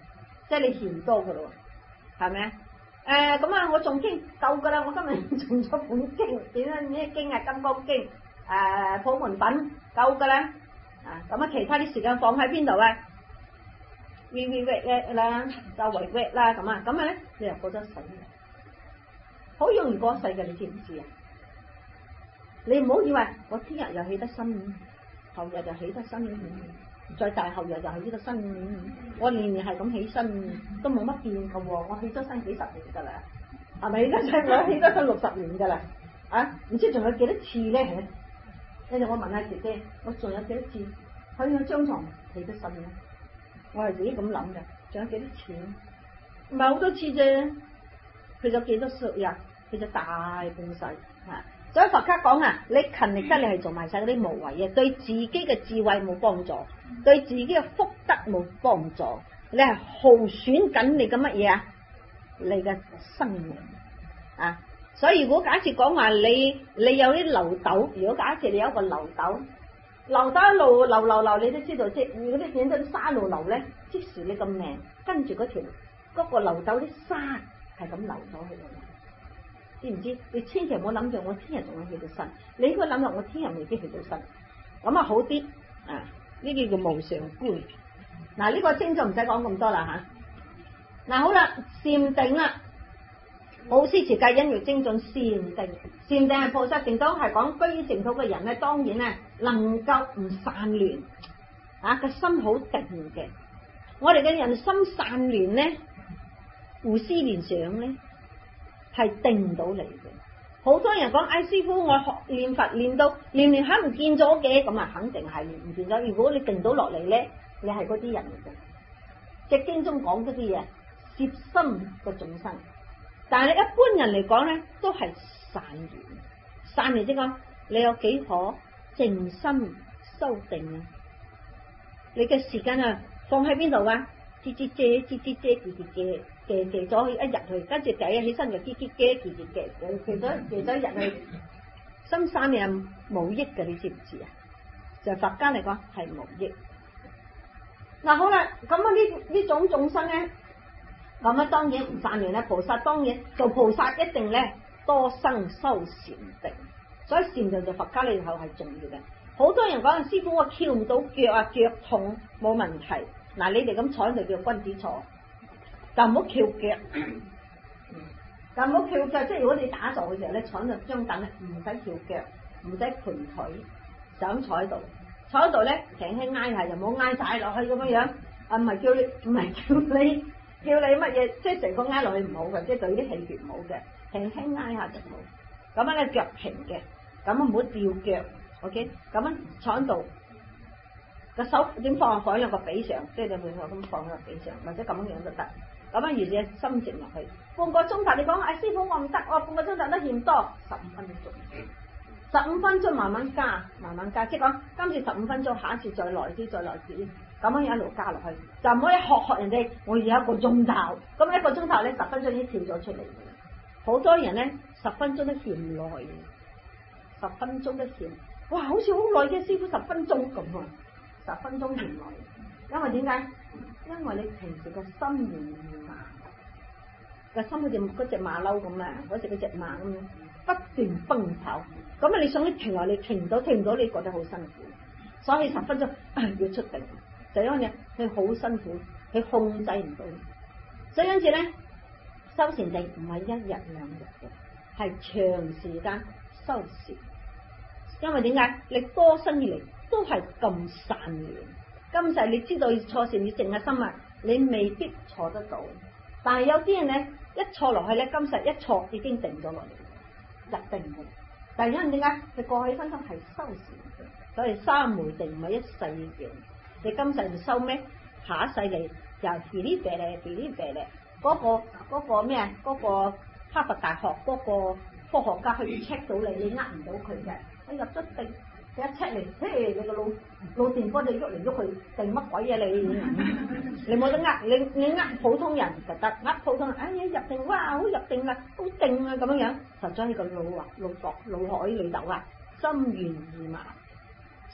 即係你嫌多噶咯，係咪啊？誒咁啊，我仲經夠噶啦，我今日仲咗本經，點樣咩經啊？金剛經、誒普門品夠噶啦，啊咁啊，其他啲時間放喺邊度啊？微微屈啦，就圍屈啦，咁啊，咁啊咧，你又過咗世，好容易過世嘅，你知唔知啊？你唔好以為我聽日又起得身，後日就起得身，再大後日就起得身，我年年係咁起身，都冇乜變噶喎，我起咗身幾十年噶啦，係咪？起咗身我起咗身六十年噶啦，啊，唔知仲有幾多次咧？跟住我問下姐姐，我仲有幾多次可以張床起得身咧？我係自己咁諗嘅，仲有幾多次？唔係好多次啫，佢咗幾多歲啊？佢咗大半世嚇。所以佛家講啊，你勤力得你係做埋晒嗰啲無謂嘢，對自己嘅智慧冇幫助，對自己嘅福德冇幫助，你係耗損緊你嘅乜嘢啊？你嘅生命啊！所以如果假設講話你你有啲漏斗，如果假設你有一個漏斗，漏斗一路流流流，你都知道即係如果啲點咗啲沙路流咧，即時你個命跟住嗰條嗰個漏斗啲沙係咁流咗去嘅。知唔知？你千祈唔好諗住我聽日仲會去到身，你應該諗住我聽日未必去到身，咁啊好啲啊！呢啲叫無常觀。嗱呢個經就唔使講咁多啦吓。嗱好啦，禪定啦，好施持戒忍辱精進禪定，禪定係菩薩定，都係講居於淨土嘅人咧，當然咧能夠唔散亂啊，個心好定嘅。我哋嘅人心散亂咧，胡思亂想咧。係定唔到嚟嘅，好多人講，哎師傅，我學念佛念到念念下唔見咗嘅，咁啊肯定係唔見咗。如果你定到落嚟咧，你係嗰啲人嚟嘅。即係經中講嗰啲嘢，攝心嘅眾生，但係你一般人嚟講咧，都係散亂，散亂即係講你有幾可靜心修定啊？你嘅時間啊放喺邊度啊？吱吱啫，吱吱啫，吱吱啫。記記咗一日去，跟住第一起身就嘰嘰嘅，記記嘅，記咗記咗一日去，心散你係冇益嘅，你知唔知啊？就係佛家嚟講係冇益。嗱好啦，咁啊呢呢種眾生咧，咁啊當然唔散亂咧。菩薩當然做菩薩一定咧多生修禪定，所以禪定就佛家裏頭係重要嘅。好多人講師傅我翹唔到腳啊，腳痛冇問題。嗱你哋咁坐喺度叫君子坐。就唔好翹腳，就唔好翹腳。即係如果你打坐嘅時候咧，坐喺度張凳咧，唔使翹腳，唔使盤腿，就咁坐喺度。坐喺度咧，輕輕挨下，又唔好挨晒落去咁樣樣。啊，唔係叫你，唔係叫你，叫你乜嘢？即係成個挨落去唔好嘅，即係對啲氣血唔好嘅。輕輕挨下就好。咁樣咧腳平嘅，咁唔好吊腳。OK，咁樣坐喺度，個手點放放喺個髀上，即係你會咁放喺個髀上，或者咁樣樣都得。咁樣而且心靜落去，半個鐘頭你講，哎師傅我唔得，我半個鐘頭都嫌多，十五分鐘，十五分鐘慢慢加，慢慢加，即係講今次十五分鐘，下一次再耐啲，再耐啲，咁樣一路加落去，就唔可以學學人哋，我要一個鐘頭，咁一個鐘頭咧十分鐘已經跳咗出嚟，好多人咧十分鐘都嫌耐，十分鐘都嫌，哇好似好耐嘅師傅十分鐘咁啊，十分鐘嫌耐，因為點解？因為你平時個心亂如麻，個心好似嗰隻馬騮咁啊，好似嗰隻馬咁不斷奔跑，咁啊你想你停落你停唔到，停唔到你覺得好辛苦，所以十分鐘、啊、要出定，就因為佢好辛苦，佢控制唔到，所以因此咧修禪定唔係一日兩日嘅，係長時間修禪，因為點解？你多生以嚟都係咁散亂。今世你知道要坐禪，你靜下心啊，你未必坐得到。但係有啲人咧，一坐落去咧，今世一坐已經定咗落嚟，入定嘅。但係因為點解？你過去生生係修禪嘅，所以三昧定唔係一世嘅。你今世唔修咩？下一世嚟又嗶哩嗶哩嗶哩嗶哩，嗰個嗰個咩啊？嗰個哈佛大學嗰個科學家去 check 到你，你呃唔到佢嘅，你入咗定。一 check 嚟，嘿！你個腦腦電波你喐嚟喐去，定乜鬼嘢你？你冇得呃，你你呃普通人就得，呃普通人，哎呀入定，哇好入定啦，好定啊咁樣樣，實在喺個腦啊腦殼腦海裏頭啊，心猿意馬，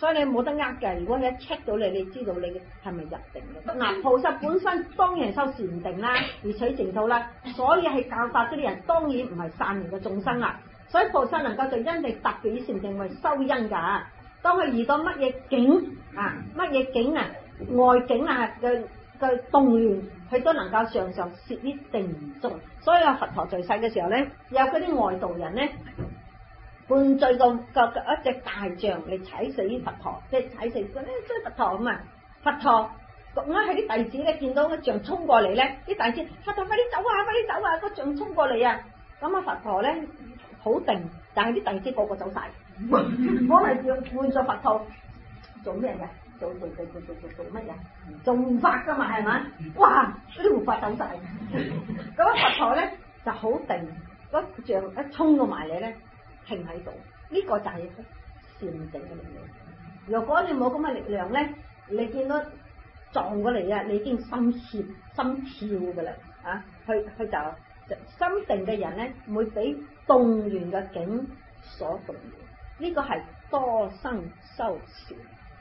所以你冇得呃嘅。如果你一 check 到你，你知道你係咪入定嘅。嗱，菩薩本身當然係修禪定啦，而取淨土啦，所以係教法嗰啲人當然唔係善良嘅眾生啦。所以菩薩能夠就因地特別以禪定為修因㗎。當佢遇到乜嘢境啊，乜嘢境啊，外境啊嘅嘅動亂，佢都能夠常常攝於定中。所以阿佛陀在世嘅時候咧，有嗰啲外道人咧，伴隨個個一隻大象嚟踩死佛陀，即係踩死嗰啲即係佛陀咁啊！佛陀咁啱係啲弟子咧見到個象衝過嚟咧，啲弟子佛陀快啲走啊，快啲走啊！個象衝過嚟啊！咁啊佛陀咧好定，但係啲弟子個個走晒，我咪要換咗佛陀做咩嘅？做做做做做做做乜嘢？做護法噶嘛係咪？哇！嗰啲護法走晒，咁啊佛陀咧就好定，嗰象一衝過埋嚟咧。停喺度，呢、這個就係禪定嘅力量。如果你冇咁嘅力量咧，你見到撞過嚟啊，你已經心怯、心跳噶啦啊！佢佢就心定嘅人咧，唔會俾動亂嘅境所動搖。呢、這個係多生修禪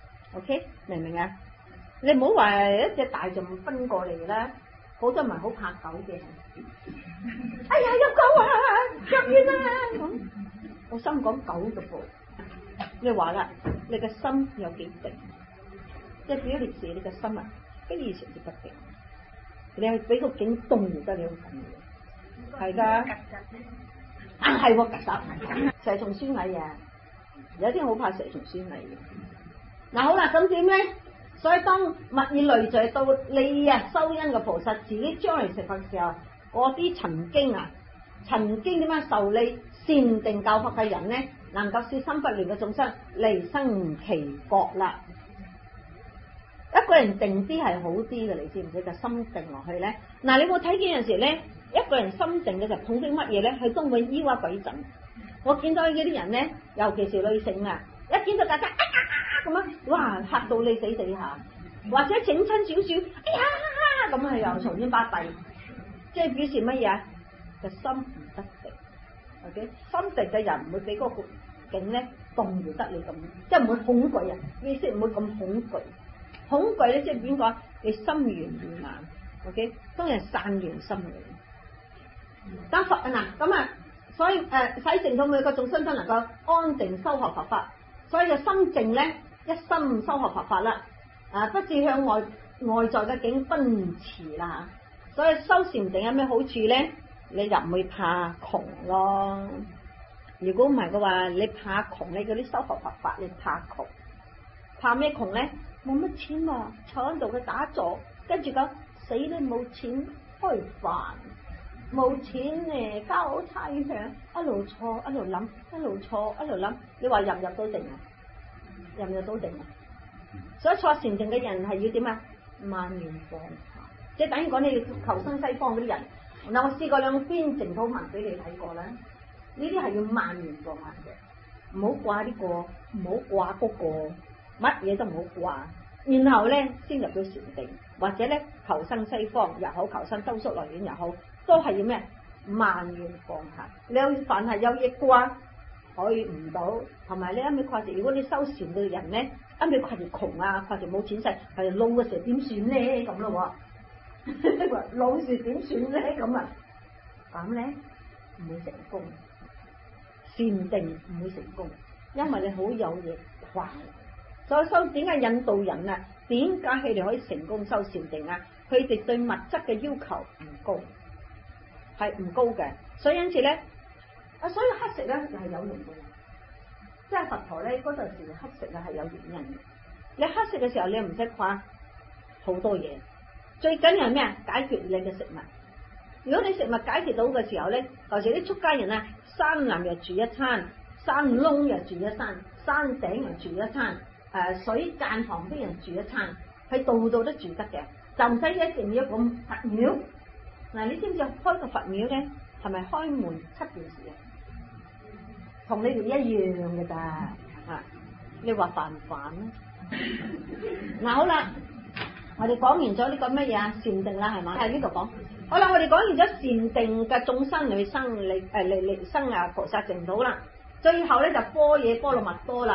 ，OK 明唔明啊？你唔好話一隻大象奔過嚟啦，好多人好怕狗嘅。哎呀，有狗啊，入院啊咁。我心講狗嘅噃，你話啦，你嘅心有幾定？即係表列時，你嘅心啊，非常之不定。你係俾個境動搖得你好緊要，係噶。啊係喎，曱甴、蛇蟲鼠蟻啊，有啲好怕蛇蟲鼠蟻嘅。嗱好啦，咁點咧？所以當物以類聚到你啊修因嘅菩薩，自己將嚟成佛嘅時候，嗰啲曾經啊，曾經點樣受你禪定教法嘅人咧，能夠攝心不亂嘅眾生離生其國啦。一個人定啲係好啲嘅，你知唔知？就心定落去咧。嗱，你有冇睇見有時咧，一個人心定嘅時候碰到乜嘢咧，佢都會腰啊鬼震。我見到嗰啲人咧，尤其是女性啊，一見到曱甴啊咁樣，哇嚇到你死死下，或者整親少少，哎呀咁係又嘈喧巴閉，即係表示乜嘢啊？就心唔得定。O.K. 心定嘅人唔會俾嗰個境咧動搖得你咁，即係唔會恐懼啊！意思唔會咁恐懼，恐懼咧即係點講？你心猿意馬 O.K. 當然係散緣心嚟。但佛啊嗱咁啊，所以誒使淨土每個眾生都能夠安定修學佛法，所以個心靜咧一心修學佛法啦，啊不至向外外在嘅境奔馳啦嚇。所以修禪定有咩好處咧？你就唔會怕窮咯。如果唔係嘅話，你怕窮，你嗰啲修學佛法，你怕窮，怕咩窮咧？冇乜錢啊，坐喺度嘅打坐，跟住講死都冇錢開飯，冇錢咧交好差餉，一路坐一路諗，一路坐一路諗，你話入唔入到定啊？入唔入到定啊？所以坐禪定嘅人係要點啊？萬緣放下，即係等於講你要求生西方嗰啲人。嗱，我試過兩篇淨土文俾你睇過啦，呢啲係要萬緣放下嘅，唔好掛呢個，唔好掛嗰個，乜嘢都唔好掛，然後咧先入到禪定，或者咧求生西方又好，求生兜率樂園又好，都係要咩？萬緣放下。你有凡係有嘢掛，去唔到，同埋你一味掛住，如果你修禪嘅人咧，一味掛住窮啊，掛住冇錢使，係撈嘅時候點算咧？咁咯喎。老樹點算咧？咁啊，咁咧唔會成功，禪定唔會成功，因為你好有嘢掛。所以修點解引導人啊？點解佢哋可以成功修禪定啊？佢哋對物質嘅要求唔高，係唔高嘅。所以因此咧，啊，所以乞食咧又係有用嘅。即係佛陀咧嗰陣時乞食啊係有原因嘅。你乞食嘅時候，你唔使掛好多嘢。最緊要係咩啊？解決你嘅食物。如果你食物解決到嘅時候咧，尤其啲出家人啊，山林又住一餐，山窿又住一餐，山頂又住一餐，誒、呃、水澗旁邊人住一餐，喺度度都住得嘅，就唔使一定要咁佛廟。嗱，你知唔知開個佛廟咧，係咪開門七件事啊？同你哋一樣嘅咋啊？你話煩唔煩咧？嗱，好啦。我哋講完咗呢個乜嘢啊？禪定啦，係嘛？喺呢度講。好啦，我哋講完咗禪定嘅眾生嚟生嚟誒嚟嚟生啊菩薩淨土啦。最後咧就般若波羅蜜多啦，就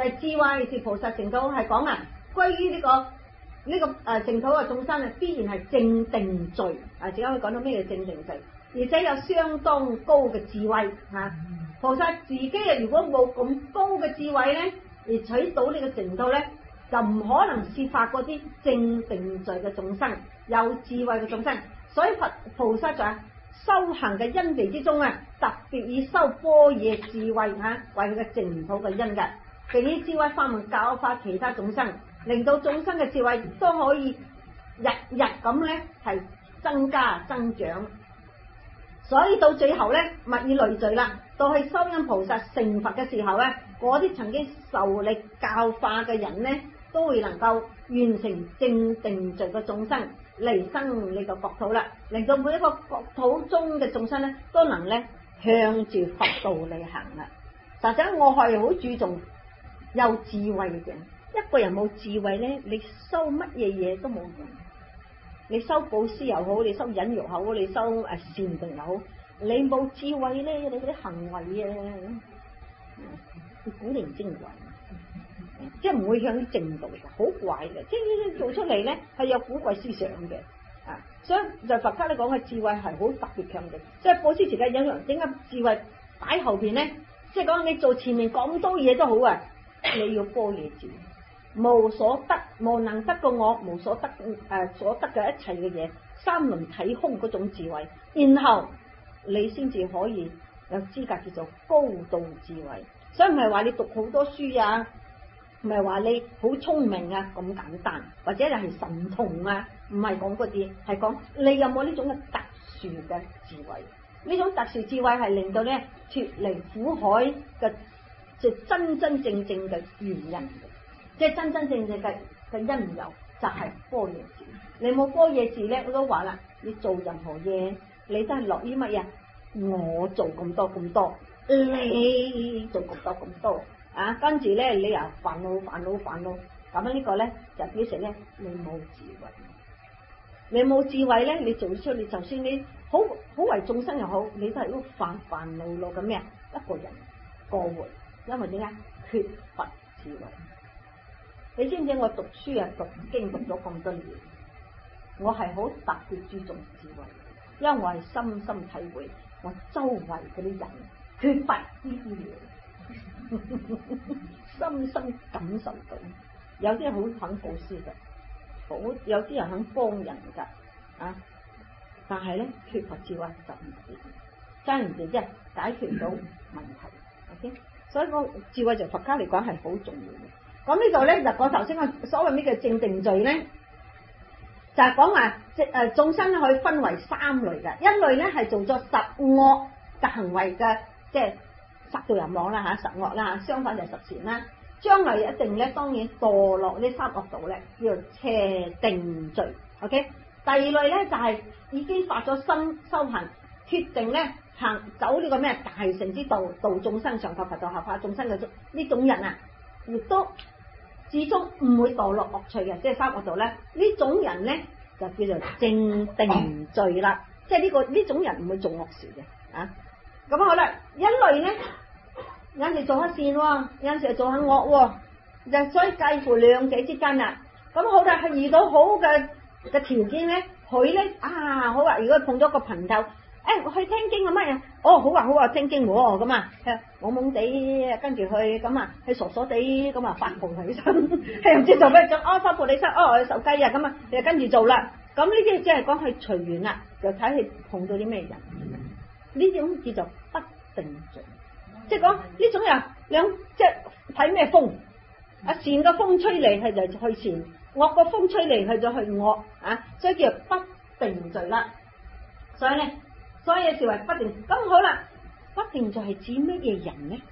就係、是、智慧是菩薩淨土，係講啊，歸於呢個呢、這個誒淨土嘅眾生啊，必然係正定聚啊！陣間會講到咩叫正定聚，而且有相當高嘅智慧嚇、啊。菩薩自己啊，如果冇咁高嘅智慧咧，而取到呢個程度咧，就唔可能攝化嗰啲正定聚嘅眾生，有智慧嘅眾生。所以佛菩薩就係修行嘅因地之中啊，特別以修般若智慧嚇、啊、為佢嘅淨土嘅因嘅，並以智慧法門教化其他眾生，令到眾生嘅智慧都可以日日咁咧係增加增長。所以到最後咧，物以類聚啦，到去修因菩薩成佛嘅時候咧，嗰啲曾經受力教化嘅人咧，都會能夠完成正定聚嘅眾生嚟生呢個國土啦，令到每一個國土中嘅眾生咧，都能咧向住佛道嚟行啦。實際我係好注重有智慧嘅人，一個人冇智慧咧，你修乜嘢嘢都冇用。你修布施又好，你修忍辱又好，你修誒善定又好，你冇智慧咧，你嗰啲行為啊，古靈精怪，即係唔會向啲正道嘅，好怪嘅，即係做出嚟咧係有古怪思想嘅啊！所以就佛家你講嘅智慧係好特別強嘅，即係布施持戒忍辱，點解智慧擺後邊咧？即係講你做前面咁多嘢都好啊，你要般若智。無所得，無能得過我，無所得誒、呃，所得嘅一切嘅嘢，三輪體空嗰種智慧，然後你先至可以有資格叫做高度智慧。所以唔係話你讀好多書啊，唔係話你好聰明啊咁簡單，或者你係神童啊，唔係講嗰啲，係講你有冇呢種嘅特殊嘅智慧。呢種特殊智慧係令到咧脫離苦海嘅，就真真正正嘅原因。即係真真正正嘅嘅因由就係般若智。你冇般若智咧，我都話啦，你做任何嘢，你都係落於乜嘢？我做咁多咁多，你做咁多咁多啊！跟住咧，你又煩惱煩惱煩惱，咁樣呢個咧就表示咧你冇智慧。你冇智慧咧，你做出你就算你好好為眾生又好，你都係都煩煩惱惱咁咩？一個人過活，因為點解缺乏智慧？你知唔知我讀書啊，讀經讀咗咁多年，我係好特別注重智慧，因為我係深深體會我周圍嗰啲人缺乏呢啲嘢，深深感受到。有啲人好肯布施噶，好有啲人肯幫人噶，啊！但係咧缺乏智慧就唔掂，爭唔掂即係解決唔到問題。OK， 所以個智慧就佛家嚟講係好重要嘅。咁呢度咧就講頭先個所謂咩叫正定聚咧，就係講話即誒眾生可以分為三類嘅，一類咧係做咗十惡嘅行為嘅，即係殺盜淫妄啦嚇，十惡啦，相反就係十善啦。將來一定咧當然墮落呢三惡道咧，叫做邪定聚。OK， 第二類咧就係已經發咗心修行，決定咧行走呢個咩大乘之道，度眾生上求佛道，合化眾生嘅呢種人啊，亦都始終唔會墮落惡趣嘅，即係三惡道咧。呢種人咧就叫做正定聚啦，即係呢個呢種人唔會做惡事嘅啊。咁好啦，一類咧有陣時做下善喎，有陣時做下惡喎，就所以介乎兩者之間啦。咁好啦，係遇到好嘅嘅條件咧，佢咧啊好啊，如果碰咗個朋友。誒、哎，我去聽經啊乜嘢？哦，好啊好啊，聽經喎咁啊，懵懵地跟住去咁啊，去傻傻地咁啊，發菩提心，係唔知做咩咁？哦，發菩提心，哦，去受雞啊咁啊，你就跟住做啦。咁呢啲即係講係隨緣啦，就睇佢碰到啲咩人。呢種叫做不定聚，即係講呢種人兩即係睇咩風，啊善嘅風吹嚟佢就去善，惡嘅風吹嚟佢就去惡啊，所以叫做不定聚啦。所以咧。所以視為不定，咁好啦，不定聚係指乜嘢人呢？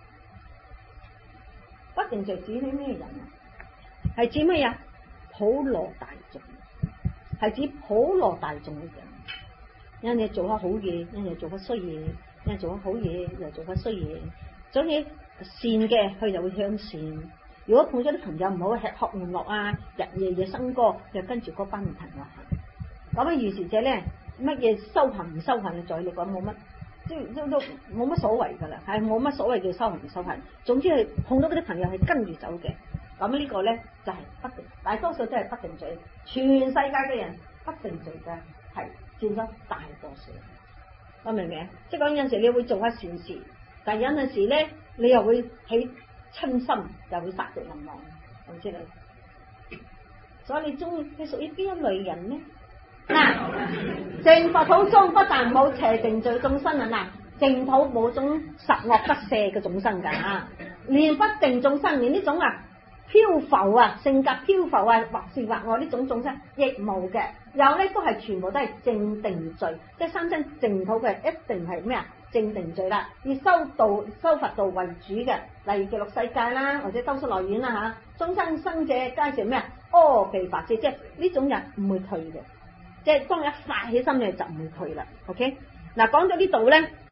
不定聚指啲咩人啊？係指乜嘢？普羅大眾，係指普羅大眾嘅人。有人做下好嘢，有人做下衰嘢，有人做下好嘢又做下衰嘢。所以善嘅佢就會向善。如果碰咗啲朋友唔好吃喝玩樂啊，日夜夜笙歌，就跟住嗰班朋友行。咁啊，如是者咧。乜嘢修行唔修行嘅在你講冇乜， 即係都都冇乜所謂㗎啦，係冇乜所謂叫修行唔修行。總之係碰到嗰啲朋友係跟住走嘅，咁呢個咧就係、是、不定，大多數都係不定罪。全世界嘅人不定罪嘅係佔咗大多數。我明唔明？即係講有陣時你會做下善事，但係有陣時咧你又會起親心，又會殺敵臨亡，我知你。所以你中意你屬於邊一類人呢？嗱，淨佛土中不但冇邪定罪眾生啊，嗱，淨土冇種十惡不赦嘅眾生㗎，連不定眾生，連呢種啊漂浮啊性格漂浮啊或善或惡呢種眾生亦冇嘅。有咧都係全部都係正定罪，即係三生淨土嘅一定係咩啊？正定罪啦，以修道修佛道為主嘅，例如極樂世界啦，或者兜率樂園啦嚇，終生生者皆是咩啊？阿鼻白智，即係呢種人唔會退嘅，即係當你一發起心你就唔會退啦。OK，嗱講到呢度咧。